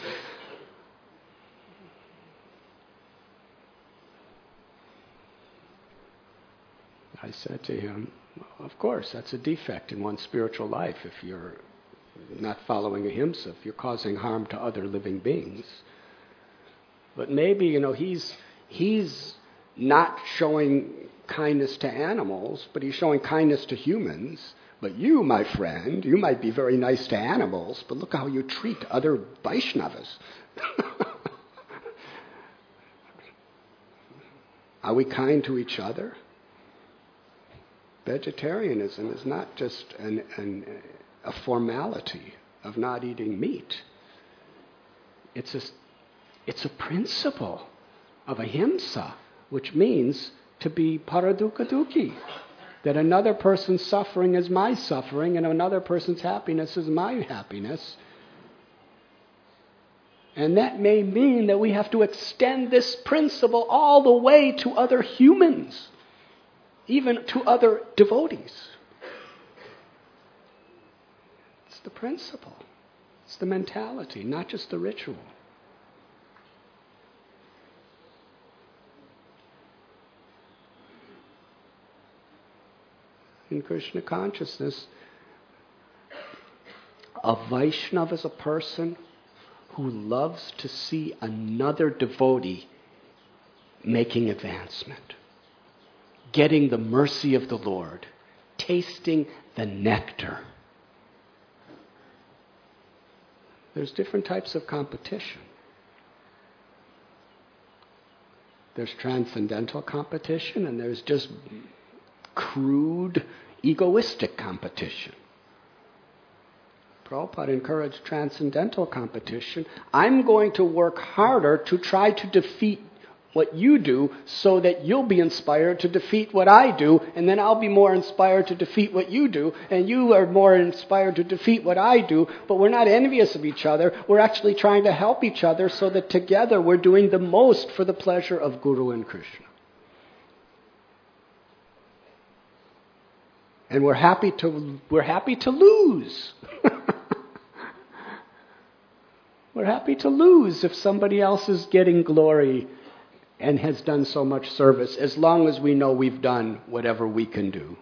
Speaker 1: I said to him, of course, that's a defect in one's spiritual life if you're not following ahimsa, if you're causing harm to other living beings. But maybe, he's not showing kindness to animals, but he's showing kindness to humans. But you, my friend, you might be very nice to animals, but look how you treat other Vaishnavas. Are we kind to each other? Vegetarianism is not just a formality of not eating meat. It's a principle of ahimsa, which means to be paradukha-dukhi, that another person's suffering is my suffering and another person's happiness is my happiness. And that may mean that we have to extend this principle all the way to other humans, even to other devotees. It's the principle. It's the mentality, not just the ritual. In Krishna consciousness, a Vaishnava is a person who loves to see another devotee making advancement, getting the mercy of the Lord, tasting the nectar. There's different types of competition. There's transcendental competition, and there's just crude, egoistic competition. Prabhupada encouraged transcendental competition. I'm going to work harder to try to defeat what you do so that you'll be inspired to defeat what I do, and then I'll be more inspired to defeat what you do, and you are more inspired to defeat what I do, but we're not envious of each other. We're actually trying to help each other so that together we're doing the most for the pleasure of Guru and Krishna. And we're happy to lose. We're happy to lose if somebody else is getting glory and has done so much service, as long as we know we've done whatever we can do.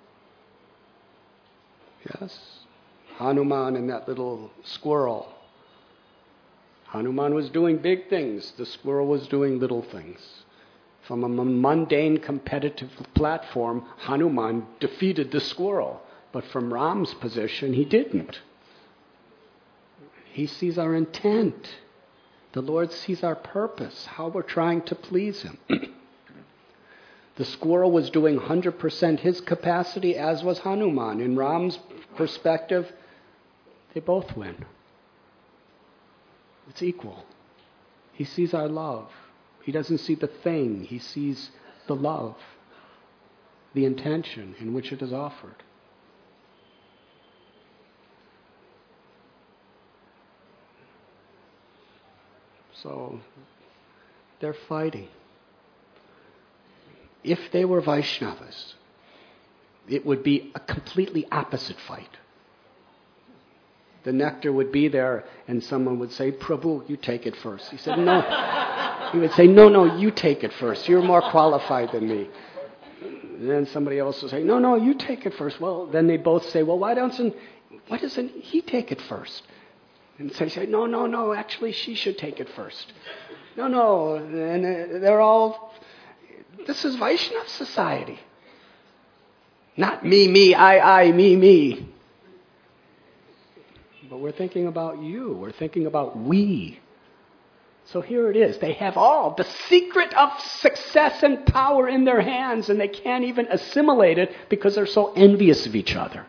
Speaker 1: Yes? Hanuman and that little squirrel. Hanuman was doing big things. The squirrel was doing little things. From a mundane competitive platform, Hanuman defeated the squirrel. But from Ram's position, he didn't. He sees our intent. The Lord sees our purpose, how we're trying to please Him. The squirrel was doing 100% his capacity, as was Hanuman. In Ram's perspective, they both win. It's equal. He sees our love. He doesn't see the thing. He sees the love, the intention in which it is offered. So, they're fighting. If they were Vaishnavas, it would be a completely opposite fight. The nectar would be there, and someone would say, Prabhu, you take it first. He said, no. He would say, no, you take it first. You're more qualified than me. And then somebody else would say, no, you take it first. Well, then they both say, well, why doesn't he take it first? And so they say, no, actually she should take it first. No, and they're all, this is Vaishnava society. Not me, I, me. But we're thinking about you. We're thinking about we. So here it is. They have all the secret of success and power in their hands, and they can't even assimilate it because they're so envious of each other.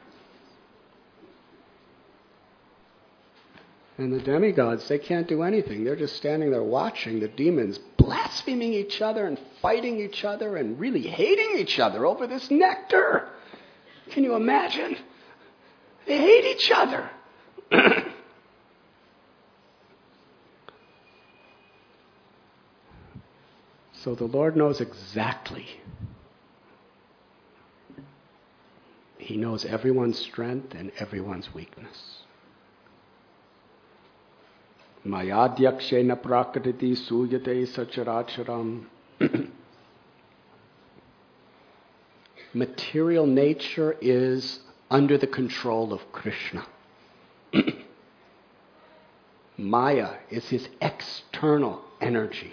Speaker 1: And the demigods, they can't do anything. They're just standing there watching the demons blaspheming each other and fighting each other and really hating each other over this nectar. Can you imagine? They hate each other. So the Lord knows exactly. He knows everyone's strength and everyone's weakness. Mayadhyakshena prakriti suyate sacharacharam. Material nature is under the control of Krishna. Maya is his external energy.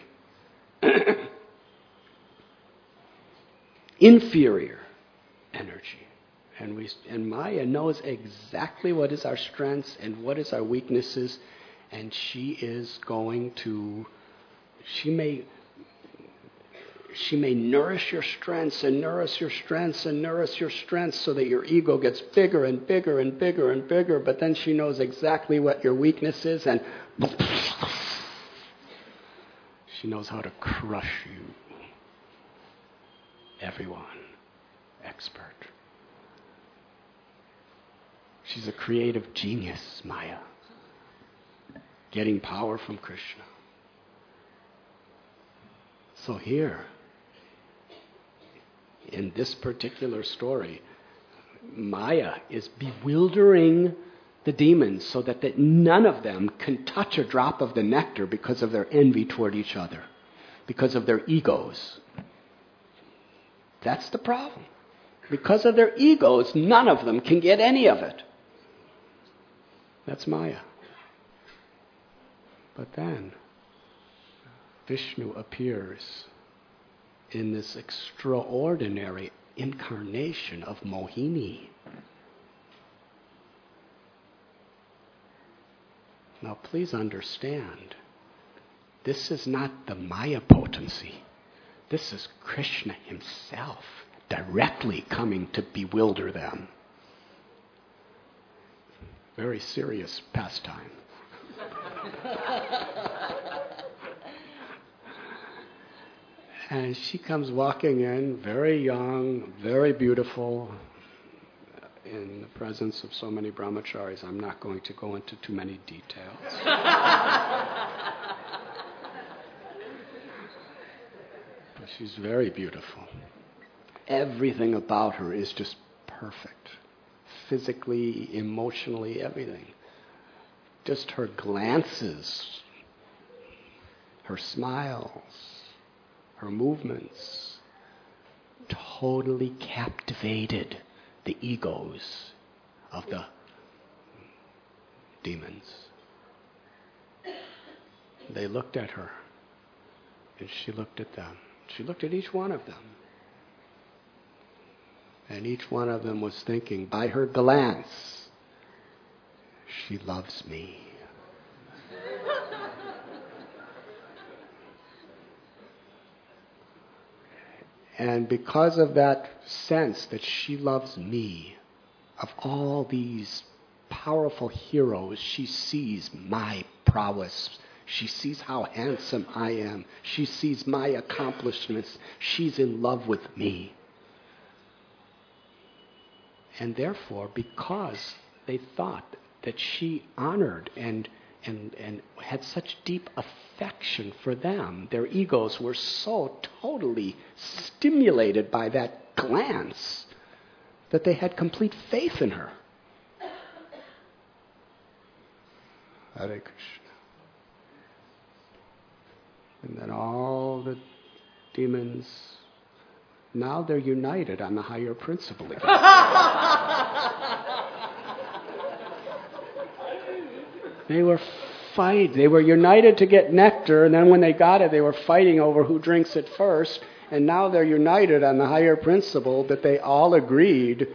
Speaker 1: Inferior energy. And Maya knows exactly what is our strengths and what is our weaknesses. And she is going to, she may nourish your strengths and nourish your strengths and nourish your strengths so that your ego gets bigger and bigger and bigger and bigger, but then she knows exactly what your weakness is, and she knows how to crush you. Everyone, expert. She's a creative genius, Maya. Getting power from Krishna. So here, in this particular story, Maya is bewildering the demons so that none of them can touch a drop of the nectar because of their envy toward each other, because of their egos. That's the problem. Because of their egos, none of them can get any of it. That's Maya. But then, Vishnu appears in this extraordinary incarnation of Mohini. Now please understand, this is not the Maya potency. This is Krishna himself directly coming to bewilder them. Very serious pastime. And she comes walking in, very young, very beautiful, in the presence of so many brahmacharis. I'm not going to go into too many details. But she's very beautiful. Everything about her is just perfect. Physically, emotionally, everything. Just her glances, her smiles, her movements totally captivated the egos of the demons. They looked at her, and she looked at them. She looked at each one of them. And each one of them was thinking, by her glance, she loves me. And because of that sense that she loves me, of all these powerful heroes, she sees my prowess. She sees how handsome I am. She sees my accomplishments. She's in love with me. And therefore, because they thought that she honored and had such deep affection for them, their egos were so totally stimulated by that glance that they had complete faith in her. Hare Krishna. And then all the demons, now they're united on the higher principle again. They were fighting. They were united to get nectar, and then when they got it, they were fighting over who drinks it first. And now they're united on the higher principle that they all agreed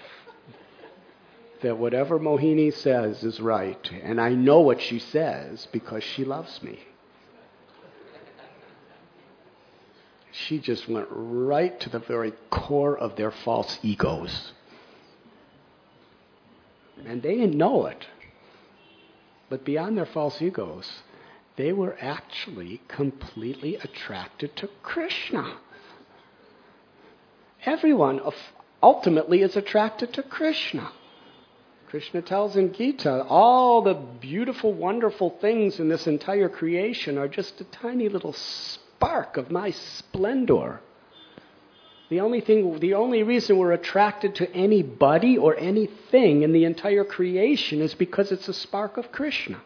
Speaker 1: that whatever Mohini says is right. And I know what she says because she loves me. She just went right to the very core of their false egos. And they didn't know it. But beyond their false egos, they were actually completely attracted to Krishna. Everyone ultimately is attracted to Krishna. Krishna tells in Gita, all the beautiful, wonderful things in this entire creation are just a tiny little spark of my splendor. The only reason we're attracted to anybody or anything in the entire creation is because it's a spark of Krishna.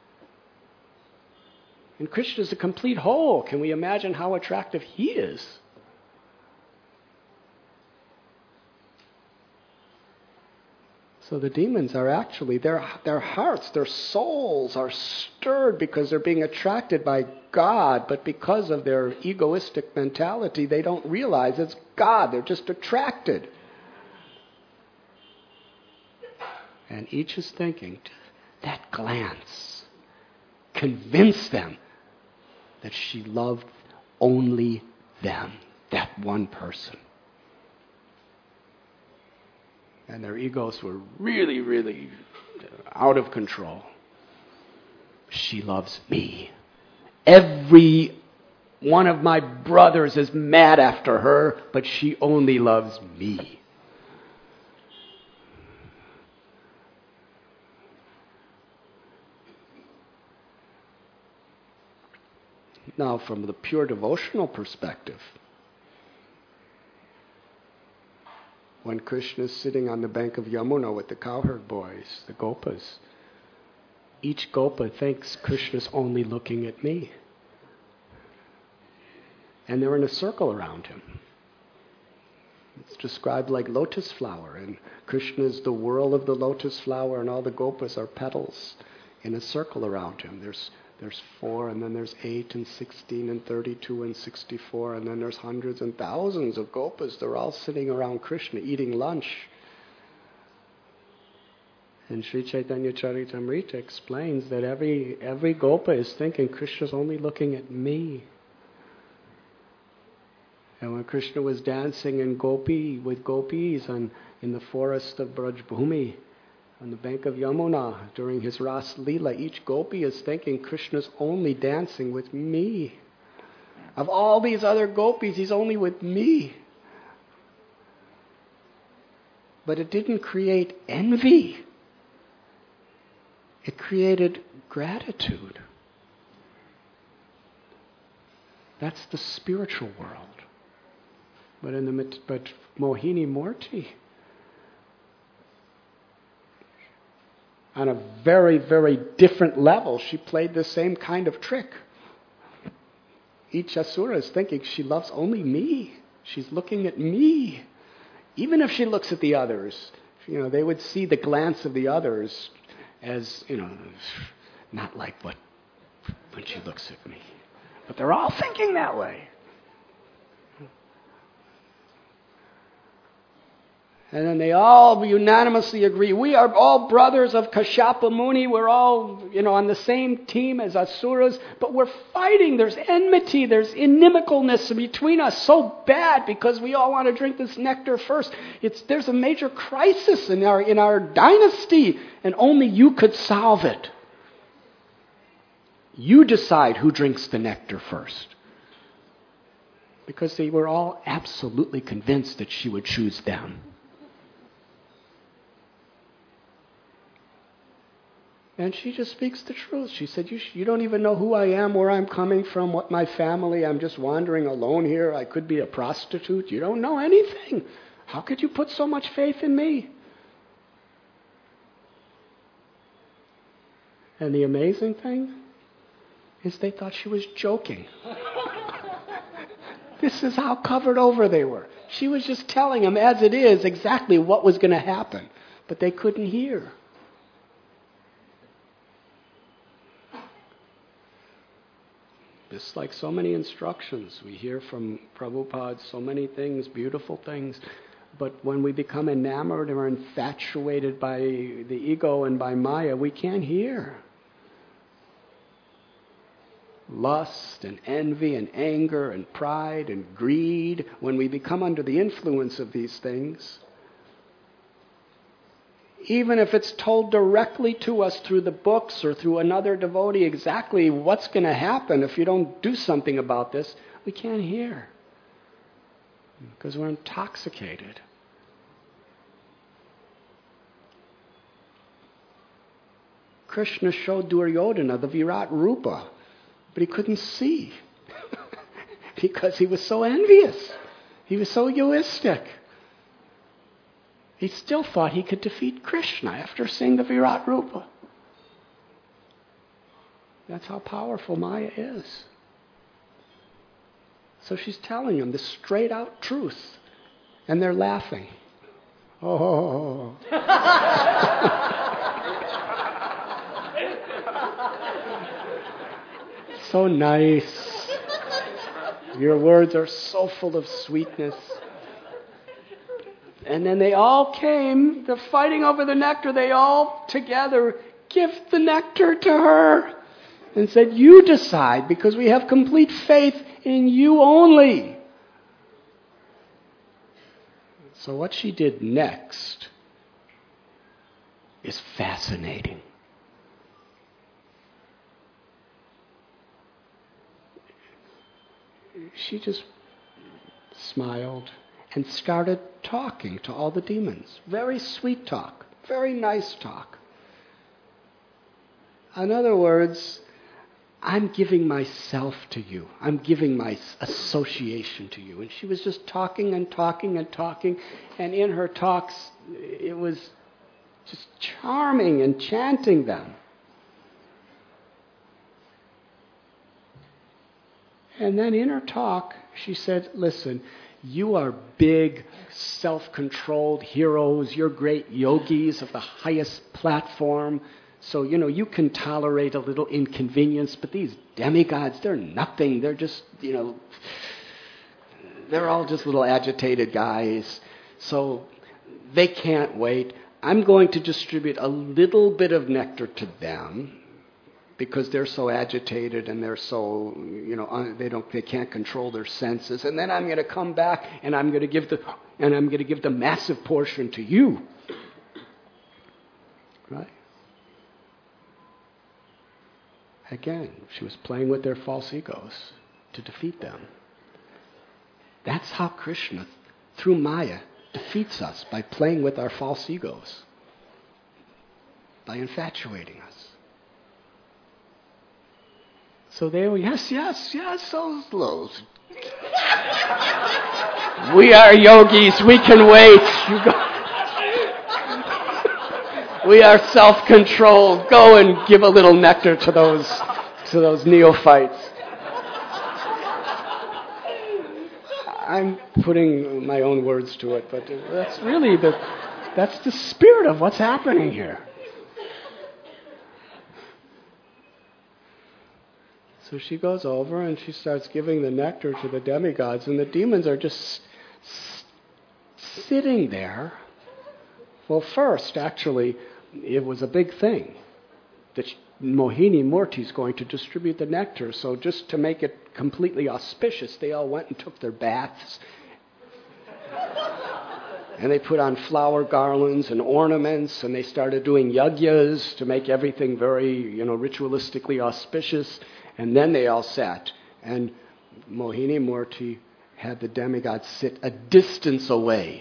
Speaker 1: And Krishna is a complete whole. Can we imagine how attractive he is? So the demons are actually, their hearts, their souls are stirred because they're being attracted by God, but because of their egoistic mentality, they don't realize it's God. They're just attracted. And each is thinking, that glance convinced them that she loved only them, that one person. And their egos were really, really out of control. She loves me. Every one of my brothers is mad after her, but she only loves me. Now, from the pure devotional perspective, when Krishna is sitting on the bank of Yamuna with the cowherd boys, the gopas, each gopa thinks Krishna's only looking at me. And they're in a circle around him. It's described like lotus flower, and Krishna is the whirl of the lotus flower, and all the gopas are petals in a circle around him. There's 4, and then there's 8 and 16 and 32 and 64, and then there's hundreds and thousands of gopas. They're all sitting around Krishna eating lunch. And Sri Chaitanya Charitamrita explains that every gopa is thinking, Krishna's only looking at me. And when Krishna was dancing with gopis in the forest of Brajbhumi, on the bank of Yamuna, during his Ras Leela, each gopi is thinking, Krishna's only dancing with me. Of all these other gopis, he's only with me. But it didn't create envy. It created gratitude. That's the spiritual world. But Mohini Murti, on a very, very different level, she played the same kind of trick. Each asura is thinking, she loves only me. She's looking at me. Even if she looks at the others, they would see the glance of the others as, not like when she looks at me. But they're all thinking that way. And then they all unanimously agree, we are all brothers of Kashyapa Muni, we're all, on the same team as Asuras, but we're fighting, there's enmity, there's inimicalness between us so bad because we all want to drink this nectar first. There's a major crisis in our dynasty, and only you could solve it. You decide who drinks the nectar first. Because they were all absolutely convinced that she would choose them. And she just speaks the truth. She said, you don't even know who I am, where I'm coming from, what my family, I'm just wandering alone here. I could be a prostitute. You don't know anything. How could you put so much faith in me? And the amazing thing is they thought she was joking. This is how covered over they were. She was just telling them as it is exactly what was going to happen. But they couldn't hear. Just like so many instructions, we hear from Prabhupada so many things, beautiful things, but when we become enamored or infatuated by the ego and by Maya, we can't hear. Lust and envy and anger and pride and greed, when we become under the influence of these things, even if it's told directly to us through the books or through another devotee exactly what's going to happen if you don't do something about this, we can't hear. Because we're intoxicated. Krishna showed Duryodhana the Virat Rupa, but he couldn't see. Because he was so envious. He was so egoistic. He still thought he could defeat Krishna after seeing the Virat Rupa. That's how powerful Maya is. So she's telling him the straight out truth. And they're laughing. Oh. So nice. Your words are so full of sweetness. And then they all came, they're fighting over the nectar, they all together give the nectar to her and said, you decide, because we have complete faith in you only. So what she did next is fascinating. She just smiled and started talking to all the demons. Very sweet talk. Very nice talk. In other words, I'm giving myself to you. I'm giving my association to you. And she was just talking and talking and talking. And in her talks, it was just charming, enchanting them. And then in her talk, she said, listen, you are big, self-controlled heroes. You're great yogis of the highest platform. So, you can tolerate a little inconvenience, but these demigods, they're nothing. They're just, they're all just little agitated guys. So they can't wait. I'm going to distribute a little bit of nectar to them because they're so agitated and they're so, they can't control their senses. And then I'm going to come back and I'm going to give the massive portion to you. Right? Again, she was playing with their false egos to defeat them. That's how Krishna, through Maya, defeats us, by playing with our false egos, by infatuating us. So they were, yes, those. We are yogis, we can wait. You go. We are self-controlled. Go and give a little nectar to those neophytes. I'm putting my own words to it, but that's really that's the spirit of what's happening here. So she goes over and she starts giving the nectar to the demigods, and the demons are just sitting there. Well, first, actually, it was a big thing that Mohini Murti is going to distribute the nectar. So just to make it completely auspicious, they all went and took their baths. And they put on flower garlands and ornaments, and they started doing yagyas to make everything very, ritualistically auspicious. And then they all sat. And Mohini Murti had the demigods sit a distance away.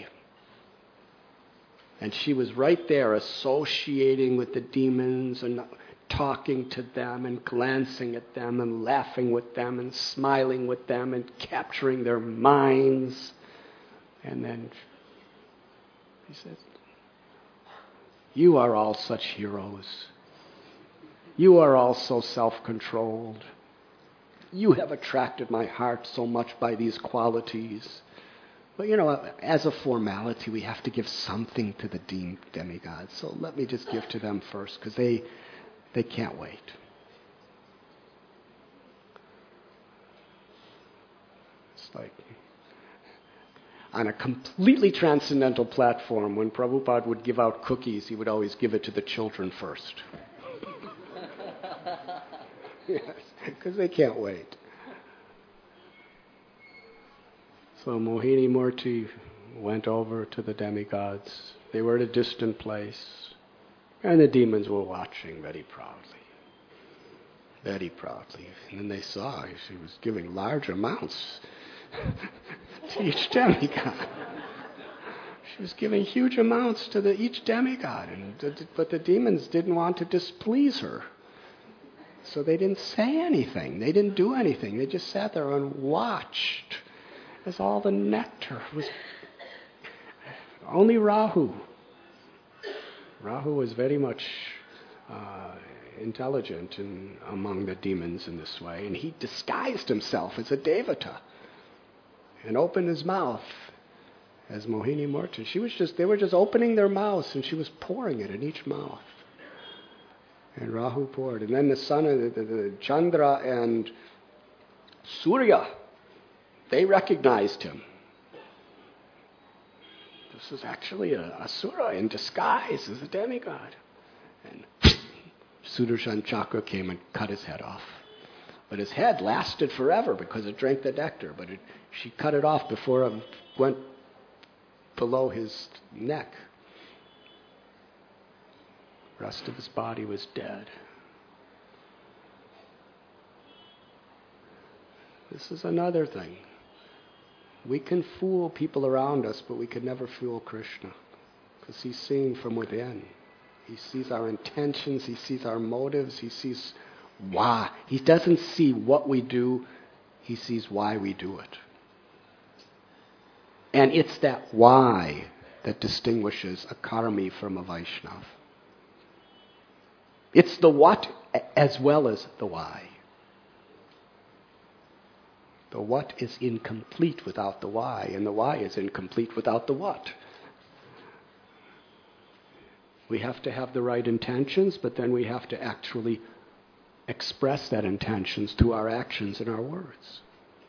Speaker 1: And she was right there associating with the demons and talking to them and glancing at them and laughing with them and smiling with them and capturing their minds. And then he says, you are all such heroes. You are all so self-controlled. You have attracted my heart so much by these qualities. But, as a formality, we have to give something to the demigods. So let me just give to them first, because they can't wait. It's like on a completely transcendental platform, when Prabhupada would give out cookies, he would always give it to the children first. Yes, because they can't wait. So Mohini Murti went over to the demigods. They were at a distant place, and the demons were watching very proudly. Very proudly. And then they saw she was giving large amounts to each demigod. She was giving huge amounts to each demigod, but the demons didn't want to displease her. So they didn't say anything. They didn't do anything. They just sat there and watched as all the nectar was... Only Rahu. Rahu was very much intelligent among the demons in this way, and he disguised himself as a devata and opened his mouth as Mohini Murti. They were just opening their mouths, and she was pouring it in each mouth. And Rahu poured. And then the sun, the Chandra and Surya, they recognized him. This is actually a Asura in disguise as a demigod. And Sudarshan Chakra came and cut his head off. But his head lasted forever because it drank the nectar. But she cut it off before it went below his neck. The rest of his body was dead. This is another thing. We can fool people around us, but we could never fool Krishna, because he's seeing from within. He sees our intentions, he sees our motives, he sees why. He doesn't see what we do, he sees why we do it. And it's that why that distinguishes a karmi from a Vaishnava. It's the what as well as the why. The what is incomplete without the why, and the why is incomplete without the what. We have to have the right intentions, but then we have to actually express that intentions through our actions and our words.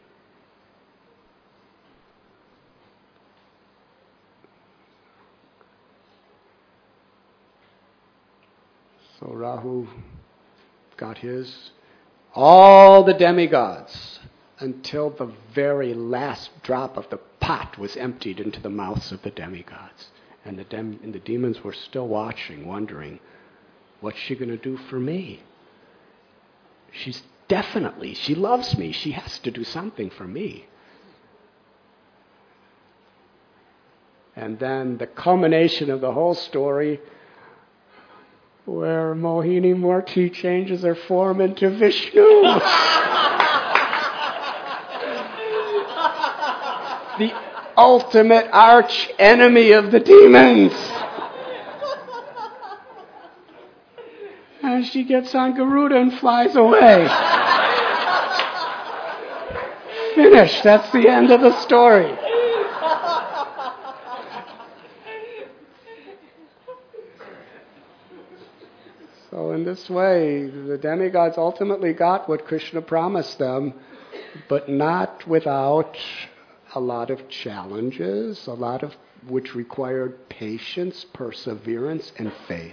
Speaker 1: So Rahu got his. All the demigods, until the very last drop of the pot was emptied into the mouths of the demigods. And the demons were still watching, wondering, what's she going to do for me? She loves me. She has to do something for me. And then the culmination of the whole story, where Mohini Murti changes her form into Vishnu. The ultimate arch enemy of the demons. And she gets on Garuda and flies away. Finished. That's the end of the story. So in this way, the demigods ultimately got what Krishna promised them, but not without a lot of challenges, a lot of which required patience, perseverance, and faith.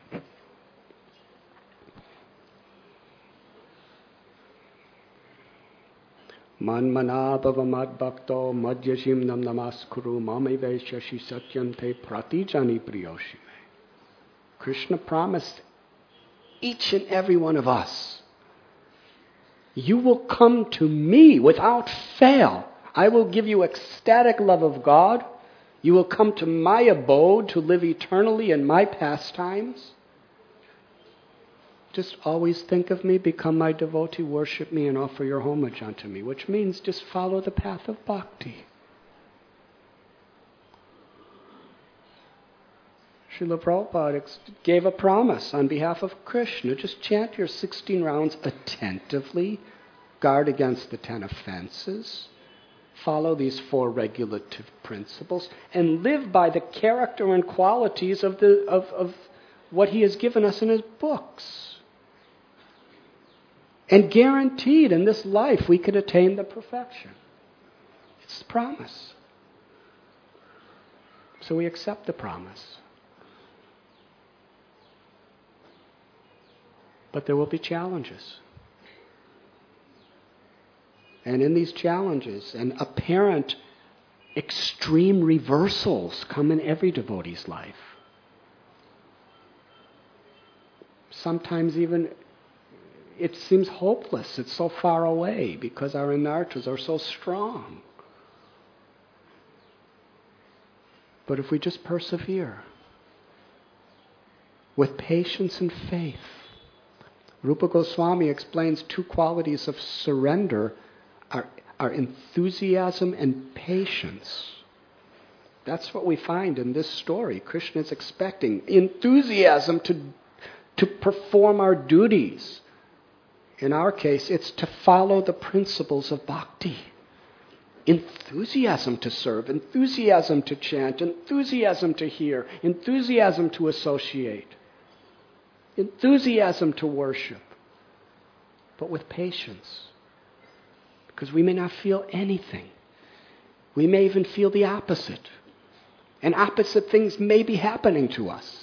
Speaker 1: Manmanabhava madbhakto madhyashim nam namaskuru mameveshashi satyante pratijani priyoshime. Krishna promised each and every one of us, you will come to me without fail. I will give you ecstatic love of God. You will come to my abode to live eternally in my pastimes. Just always think of me, become my devotee, worship me, and offer your homage unto me, which means just follow the path of bhakti. Srila Prabhupada gave a promise on behalf of Krishna. Just chant your 16 rounds attentively, guard against the 10 offenses, follow these 4 regulative principles, and live by the character and qualities of what he has given us in his books. And guaranteed in this life we could attain the perfection. It's the promise. So we accept the promise. But there will be challenges. And in these challenges, and apparent extreme reversals come in every devotee's life. Sometimes even it seems hopeless. It's so far away because our anarthas are so strong. But if we just persevere with patience and faith, Rupa Goswami explains 2 qualities of surrender are enthusiasm and patience. That's what we find in this story. Krishna is expecting enthusiasm to perform our duties. In our case, it's to follow the principles of bhakti. Enthusiasm to serve, enthusiasm to chant, enthusiasm to hear, enthusiasm to associate, enthusiasm to worship, but with patience. Because we may not feel anything. We may even feel the opposite. And opposite things may be happening to us.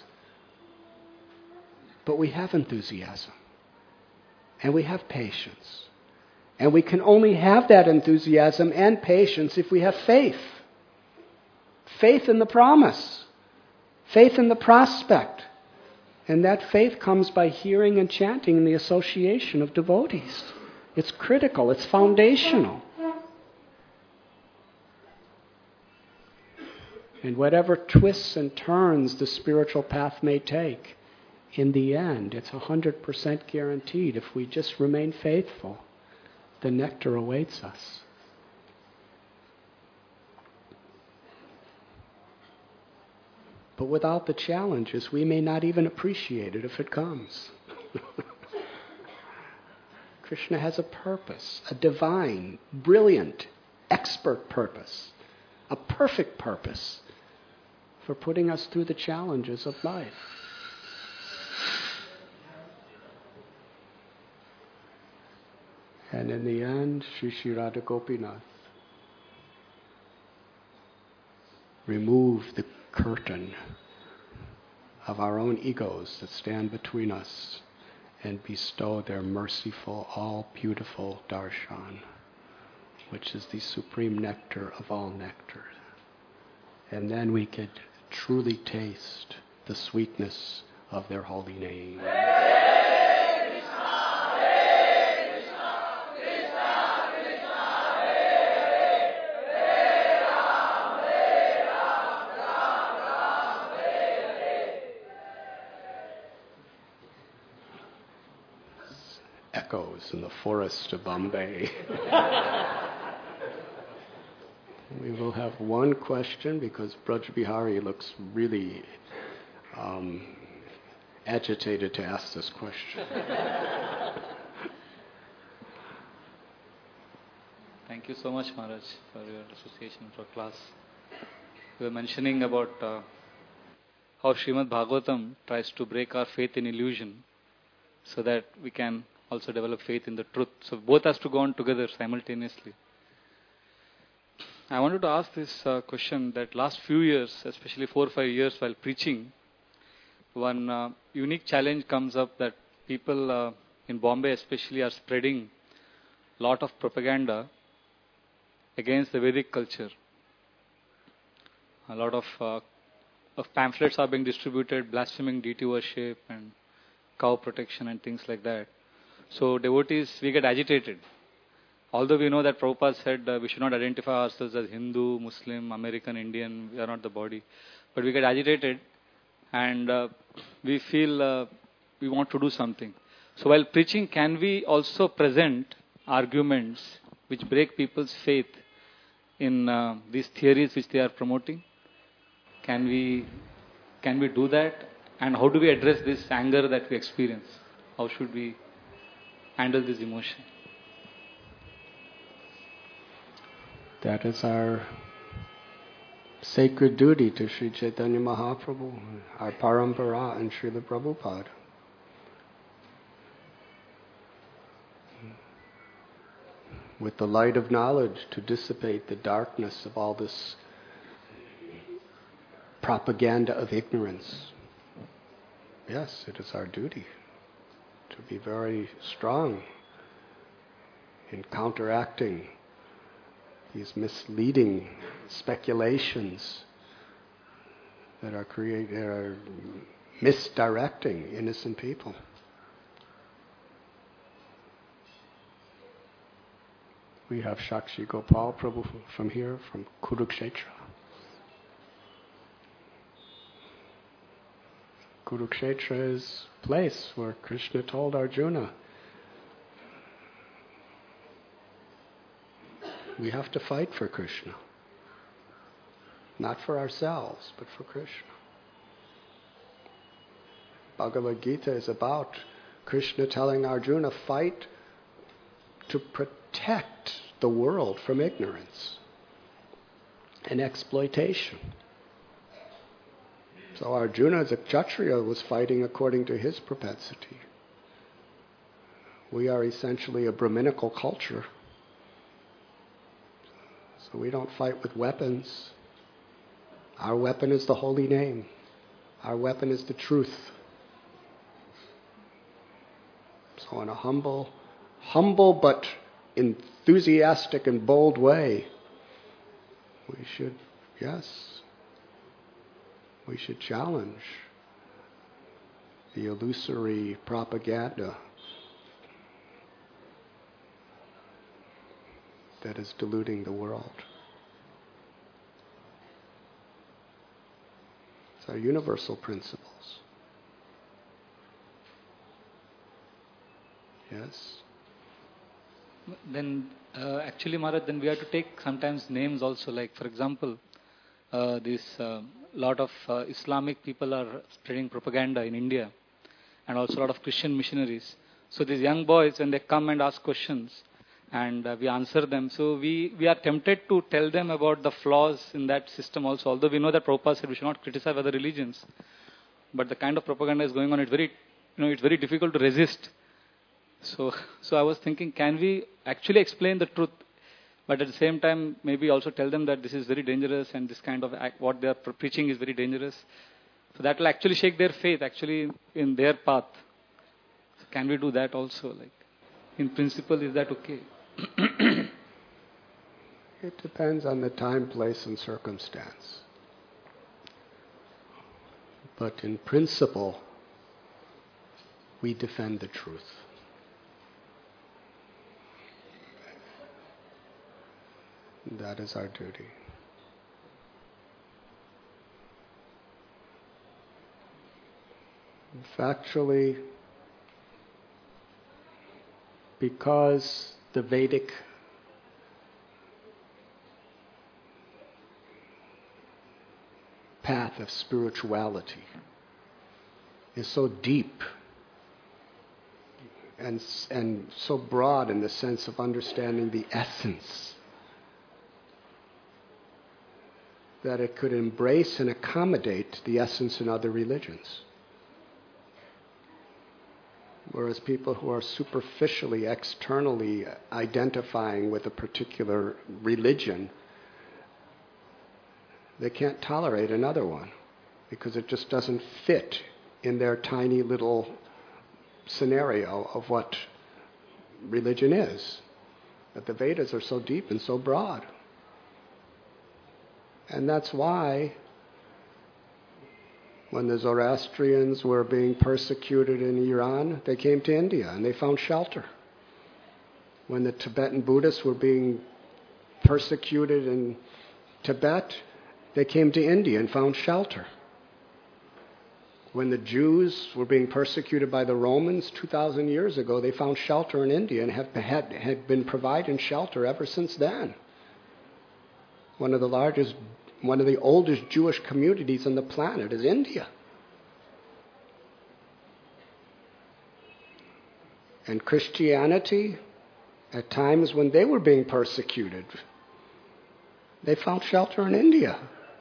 Speaker 1: But we have enthusiasm. And we have patience. And we can only have that enthusiasm and patience if we have faith. Faith in the promise. Faith in the prospect. And that faith comes by hearing and chanting in the association of devotees. It's critical. It's foundational. And whatever twists and turns the spiritual path may take, in the end, it's 100% guaranteed. If we just remain faithful, the nectar awaits us. But without the challenges, we may not even appreciate it if it comes. Krishna has a purpose, a divine, brilliant, expert purpose, a perfect purpose for putting us through the challenges of life. And in the end, Sri Sri Radha Gopinath remove the curtain of our own egos that stand between us and bestow their merciful, all beautiful darshan, which is the supreme nectar of all nectar. And then we could truly taste the sweetness of their holy name. Echoes in the forest of Bombay. We will have one question because Braj Bihari looks really agitated to ask this question.
Speaker 2: Thank you so much, Maharaj, for your association for class. You were mentioning about how Srimad Bhagavatam tries to break our faith in illusion so that we can also develop faith in the truth. So both has to go on together simultaneously. I wanted to ask this question that last few years, especially 4 or 5 years while preaching, one unique challenge comes up that people in Bombay especially are spreading a lot of propaganda against the Vedic culture. A lot of pamphlets are being distributed, blaspheming deity worship and cow protection and things like that. So devotees, we get agitated. Although we know that Prabhupada said we should not identify ourselves as Hindu, Muslim, American, Indian, we are not the body. But we get agitated and we feel we want to do something. So while preaching, can we also present arguments which break people's faith in these theories which they are promoting? Can we do that? And how do we address this anger that we experience? How should we handle this emotion?
Speaker 1: That is our sacred duty to Sri Chaitanya Mahaprabhu, our parampara and Srila Prabhupada. With the light of knowledge to dissipate the darkness of all this propaganda of ignorance. Yes, it is our duty to be very strong in counteracting these misleading speculations that are misdirecting innocent people. We have Shakshi Gopal Prabhu from here, from Kurukshetra. Kurukshetra is a place where Krishna told Arjuna, we have to fight for Krishna. Not for ourselves, but for Krishna. Bhagavad Gita is about Krishna telling Arjuna, fight to protect the world from ignorance and exploitation. So Arjuna, as a Kshatriya, was fighting according to his propensity. We are essentially a Brahminical culture. So we don't fight with weapons. Our weapon is the holy name. Our weapon is the truth. So in a humble but enthusiastic and bold way, we should challenge the illusory propaganda that is deluding the world. It's our universal principles. Yes?
Speaker 2: Then, actually, Maharaj, then we have to take sometimes names also. Like, for example, this lot of Islamic people are spreading propaganda in India, and also a lot of Christian missionaries. So these young boys, when they come and ask questions, and we answer them, so we are tempted to tell them about the flaws in that system also. Although we know that Prabhupada said we should not criticize other religions, but the kind of propaganda is going on, it's very it's very difficult to resist. So I was thinking, can we actually explain the truth, but at the same time, maybe also tell them that this is very dangerous and this kind of what they are preaching is very dangerous. So that will actually shake their faith, actually, in their path. So can we do that also? Like, in principle, is that okay?
Speaker 1: It depends on the time, place, and circumstance. But in principle, we defend the truth. That is our duty. Factually, because the Vedic path of spirituality is so deep and so broad in the sense of understanding the essence, that it could embrace and accommodate the essence in other religions. Whereas people who are superficially, externally identifying with a particular religion, they can't tolerate another one because it just doesn't fit in their tiny little scenario of what religion is. But the Vedas are so deep and so broad. And that's why when the Zoroastrians were being persecuted in Iran, they came to India and they found shelter. When the Tibetan Buddhists were being persecuted in Tibet, they came to India and found shelter. When the Jews were being persecuted by the Romans 2,000 years ago, they found shelter in India and had been providing shelter ever since then. One of the oldest Jewish communities on the planet is India. And Christianity, at times when they were being persecuted, they found shelter in India.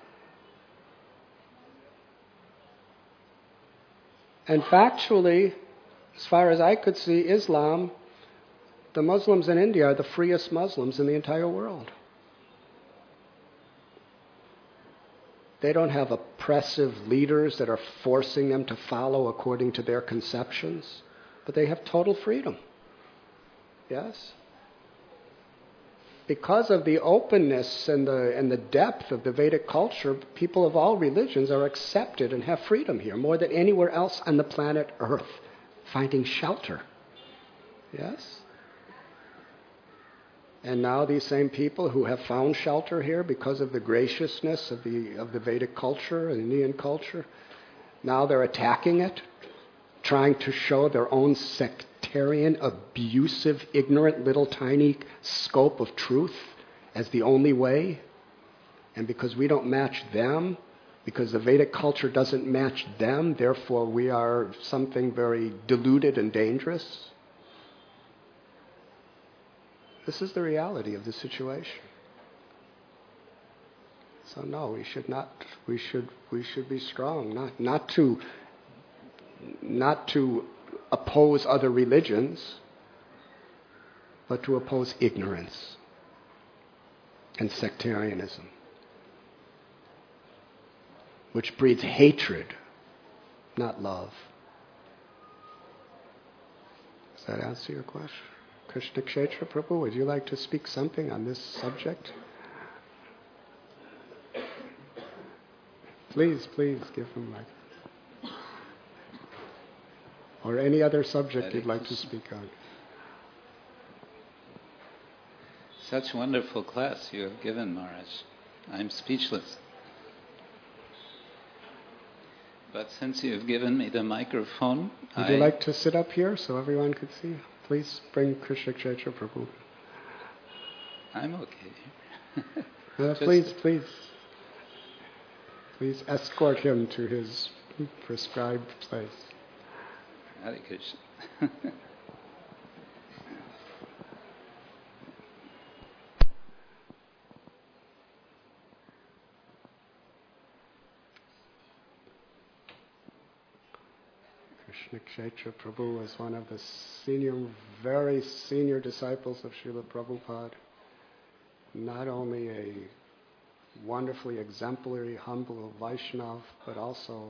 Speaker 1: And factually, as far as I could see, Islam, the Muslims in India are the freest Muslims in the entire world. They don't have oppressive leaders that are forcing them to follow according to their conceptions, but they have total freedom. Yes? Because of the openness and the depth of the Vedic culture, people of all religions are accepted and have freedom here, more than anywhere else on the planet Earth, finding shelter. Yes? And now these same people who have found shelter here because of the graciousness of the Vedic culture and Indian culture, now they're attacking it, trying to show their own sectarian, abusive, ignorant, little tiny scope of truth as the only way. And because we don't match them, because the Vedic culture doesn't match them, therefore we are something very deluded and dangerous. This is the reality of the situation. So no, we should not. We should be strong, not to oppose other religions, but to oppose ignorance and sectarianism, which breeds hatred, not love. Does that answer your question? Krishna Kshetra Prabhu, would you like to speak something on this subject? Please give him mic. Or any other subject you'd like to speak on.
Speaker 3: Such wonderful class you have given, Maharaj. I'm speechless. But since you've given me the microphone,
Speaker 1: would you like to sit up here so everyone could see? Please bring Krishna Kshetra Prabhu.
Speaker 3: I'm okay.
Speaker 1: Please escort him to his prescribed place.
Speaker 3: Hare Krishna.
Speaker 1: Krishna Kshetra Prabhu was one of the very senior disciples of Srila Prabhupada. Not only a wonderfully exemplary, humble Vaishnav, but also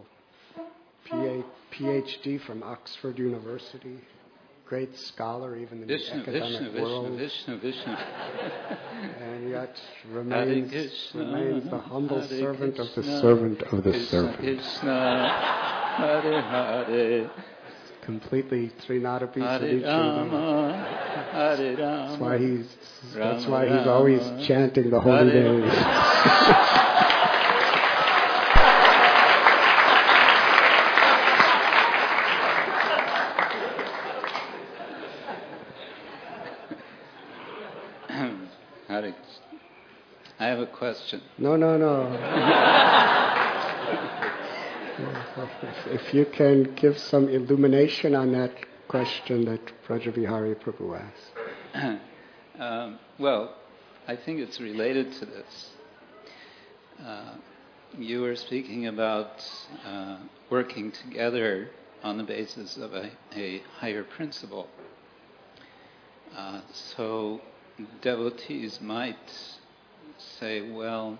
Speaker 1: PhD from Oxford University. Great scholar even in the academic world.
Speaker 3: Vishnu.
Speaker 1: And yet remains the humble servant of the servant of the servant.
Speaker 3: Krishna, Hare Hare.
Speaker 1: Completely Trinada piece of each
Speaker 3: Hare Rama.
Speaker 1: That's why he's always chanting the holy days.
Speaker 3: I have a question.
Speaker 1: No. If you can give some illumination on that question that Brajavihari Prabhu asked.
Speaker 3: Well, I think it's related to this. You were speaking about working together on the basis of a higher principle. So devotees might say, well,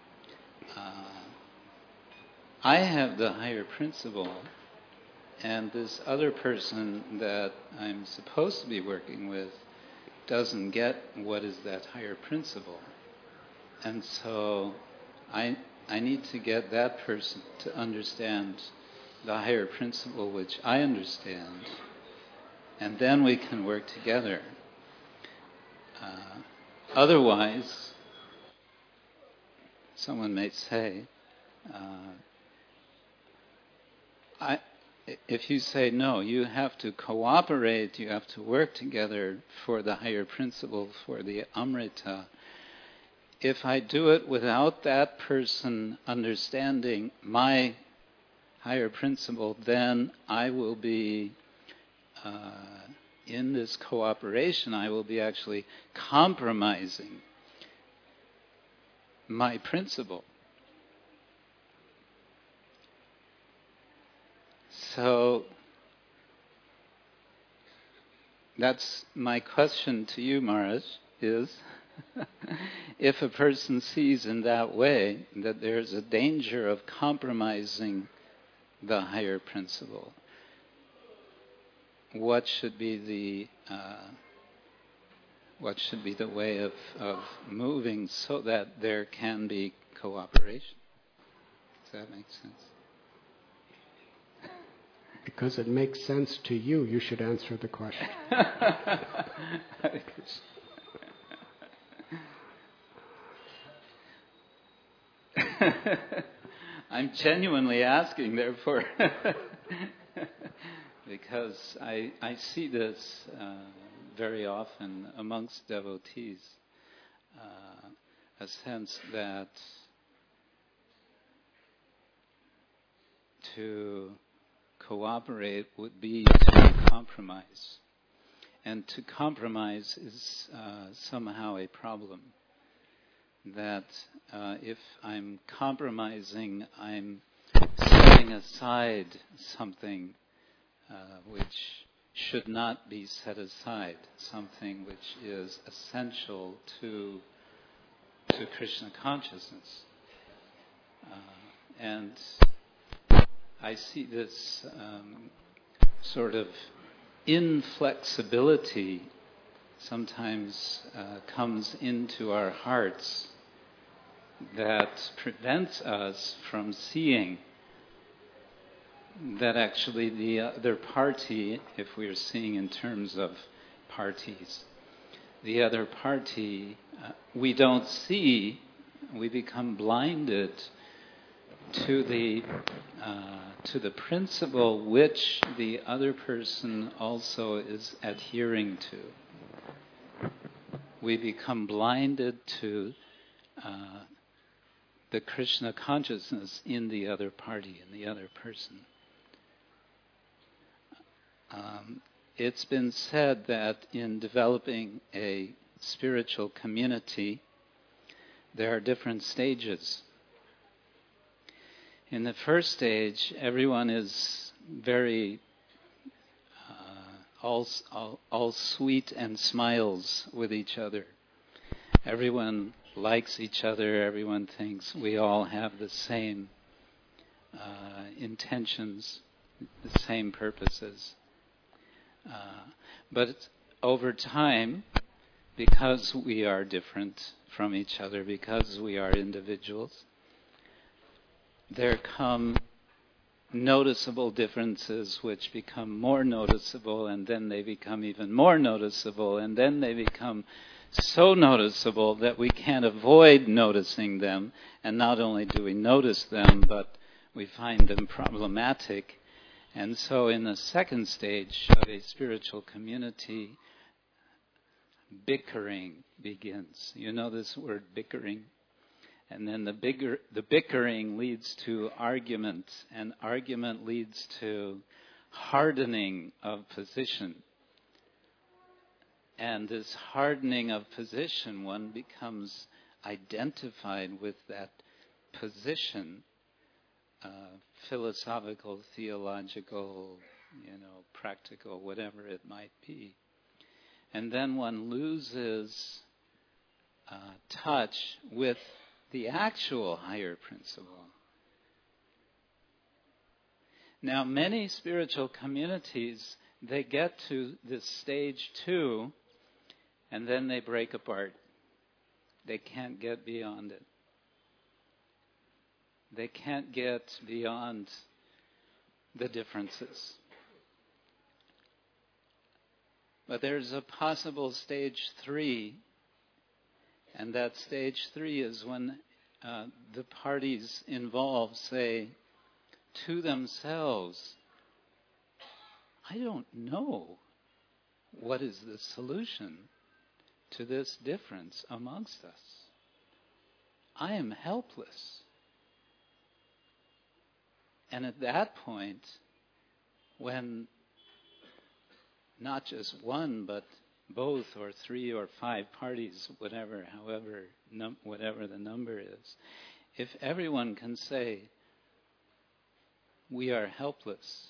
Speaker 3: I have the higher principle, and this other person that I'm supposed to be working with doesn't get what is that higher principle. And so I need to get that person to understand the higher principle which I understand, and then we can work together. Otherwise, someone may say, if you say, no, you have to cooperate, you have to work together for the higher principle, for the Amrita. If I do it without that person understanding my higher principle, then I will be, in this cooperation, I will be actually compromising my principle. So that's my question to you, Maharaj, is if a person sees in that way that there's a danger of compromising the higher principle, what should be the way of moving so that there can be cooperation? Does that make sense?
Speaker 1: Because it makes sense to you, you should answer the question.
Speaker 3: I'm genuinely asking, therefore, because I see this very often amongst devotees, a sense that to cooperate would be to compromise. And to compromise is somehow a problem. That if I'm compromising, I'm setting aside something which should not be set aside, something which is essential to Krishna consciousness. And I see this sort of inflexibility sometimes comes into our hearts that prevents us from seeing that actually the other party, if we are seeing in terms of parties, the other party we don't see, we become blinded to the principle which the other person also is adhering to. We become blinded to the Krishna consciousness in the other party, in the other person. It's been said that in developing a spiritual community, there are different stages. In the first stage, everyone is very all sweet and smiles with each other. Everyone likes each other. Everyone thinks we all have the same intentions, the same purposes. But over time, because we are different from each other, because we are individuals, there come noticeable differences which become more noticeable, and then they become even more noticeable, and then they become so noticeable that we can't avoid noticing them. And not only do we notice them, but we find them problematic. And so in the second stage of a spiritual community, bickering begins. You know this word, bickering? And then the bickering leads to argument, and argument leads to hardening of position. And this hardening of position, one becomes identified with that position, philosophical, theological, practical, whatever it might be. And then one loses touch with the actual higher principle. Now, many spiritual communities, they get to this stage 2, and then they break apart. They can't get beyond it. They can't get beyond the differences. But there's a possible stage 3, and that stage 3 is when the parties involved say to themselves, I don't know what is the solution to this difference amongst us. I am helpless. And at that point, when not just one, but both or 3 or 5 parties, whatever the number is, if everyone can say, we are helpless,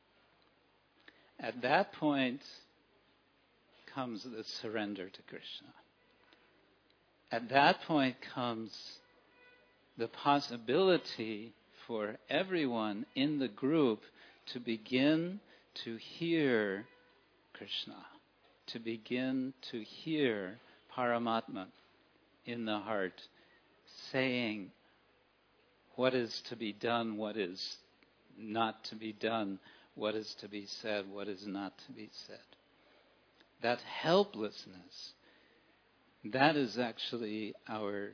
Speaker 3: at that point comes the surrender to Krishna. At that point comes the possibility for everyone in the group to begin to hear Krishna, to begin to hear Paramatma in the heart, saying what is to be done, what is not to be done, what is to be said, what is not to be said. That helplessness, that is actually our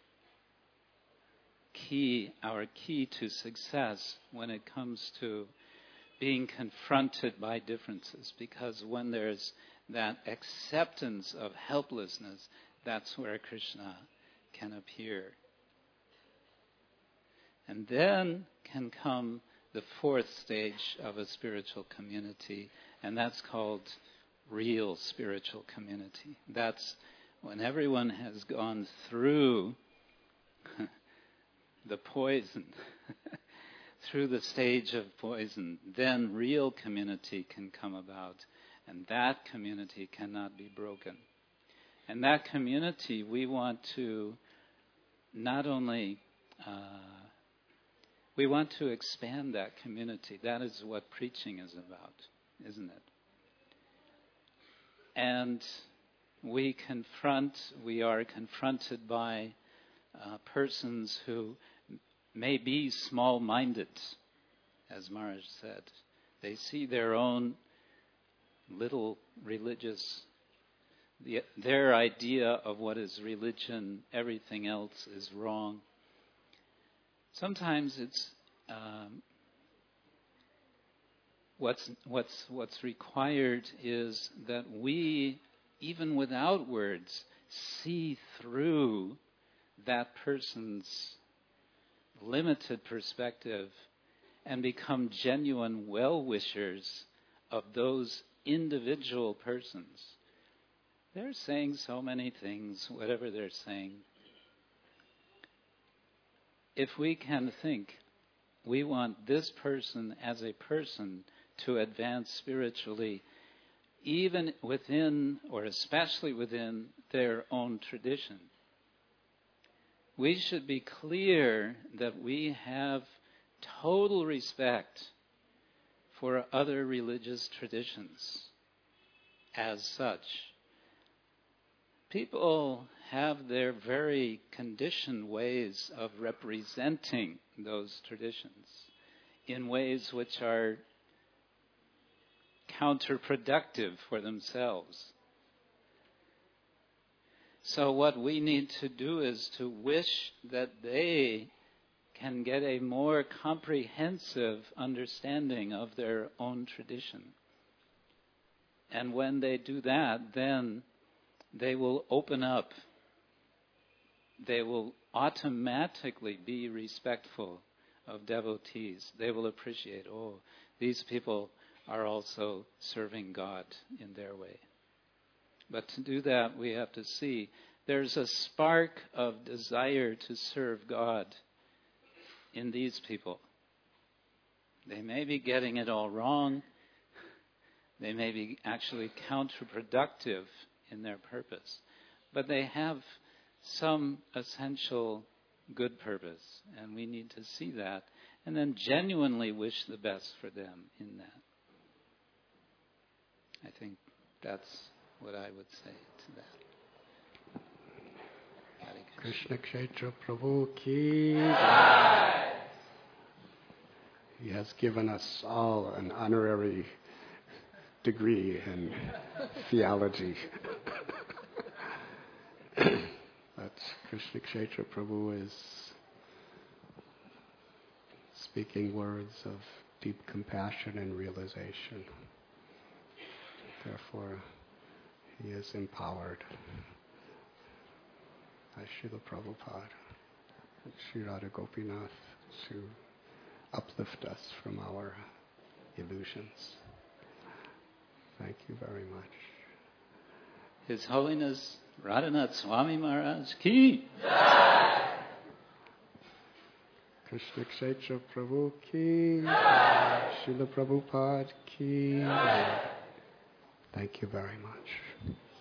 Speaker 3: key to success when it comes to being confronted by differences. Because when there's that acceptance of helplessness, that's where Krishna can appear. And then can come the 4th stage of a spiritual community, and that's called real spiritual community. That's when everyone has gone through the poison, through the stage of poison, then real community can come about, and that community cannot be broken. And that community, we want to not only we want to expand that community. That is what preaching is about, isn't it? And we are confronted by persons who may be small-minded, as Maharaj said. They see their own little religious, their idea of what is religion, everything else is wrong. Sometimes it's what's required is that we, even without words, see through that person's limited perspective and become genuine well-wishers of those individual persons. They're saying so many things, whatever they're saying. If we can think, we want this person as a person to advance spiritually, even within, or especially within, their own tradition. We should be clear that we have total respect for other religious traditions as such. People have their very conditioned ways of representing those traditions in ways which are counterproductive for themselves. So what we need to do is to wish that they can get a more comprehensive understanding of their own tradition. And when they do that, then they will open up. They will automatically be respectful of devotees. They will appreciate, oh, these people are also serving God in their way. But to do that, we have to see there's a spark of desire to serve God in these people. They may be getting it all wrong. They may be actually counterproductive in their purpose. But they have some essential good purpose, and we need to see that and then genuinely wish the best for them in that. I think that's what I would say to that.
Speaker 1: Krishna Kshetra Prabhu ki. He has given us all an honorary degree in theology. But Krishna Kshetra Prabhu is speaking words of deep compassion and realization. Therefore, he is empowered by Srila Prabhupada and Sri Radha Gopinath to uplift us from our illusions. Thank you very much.
Speaker 3: His Holiness Radhanath Swami Maharaj ki.
Speaker 1: Krishna Kshetra Prabhu ki. Srila Prabhupada ki. Thank you very much.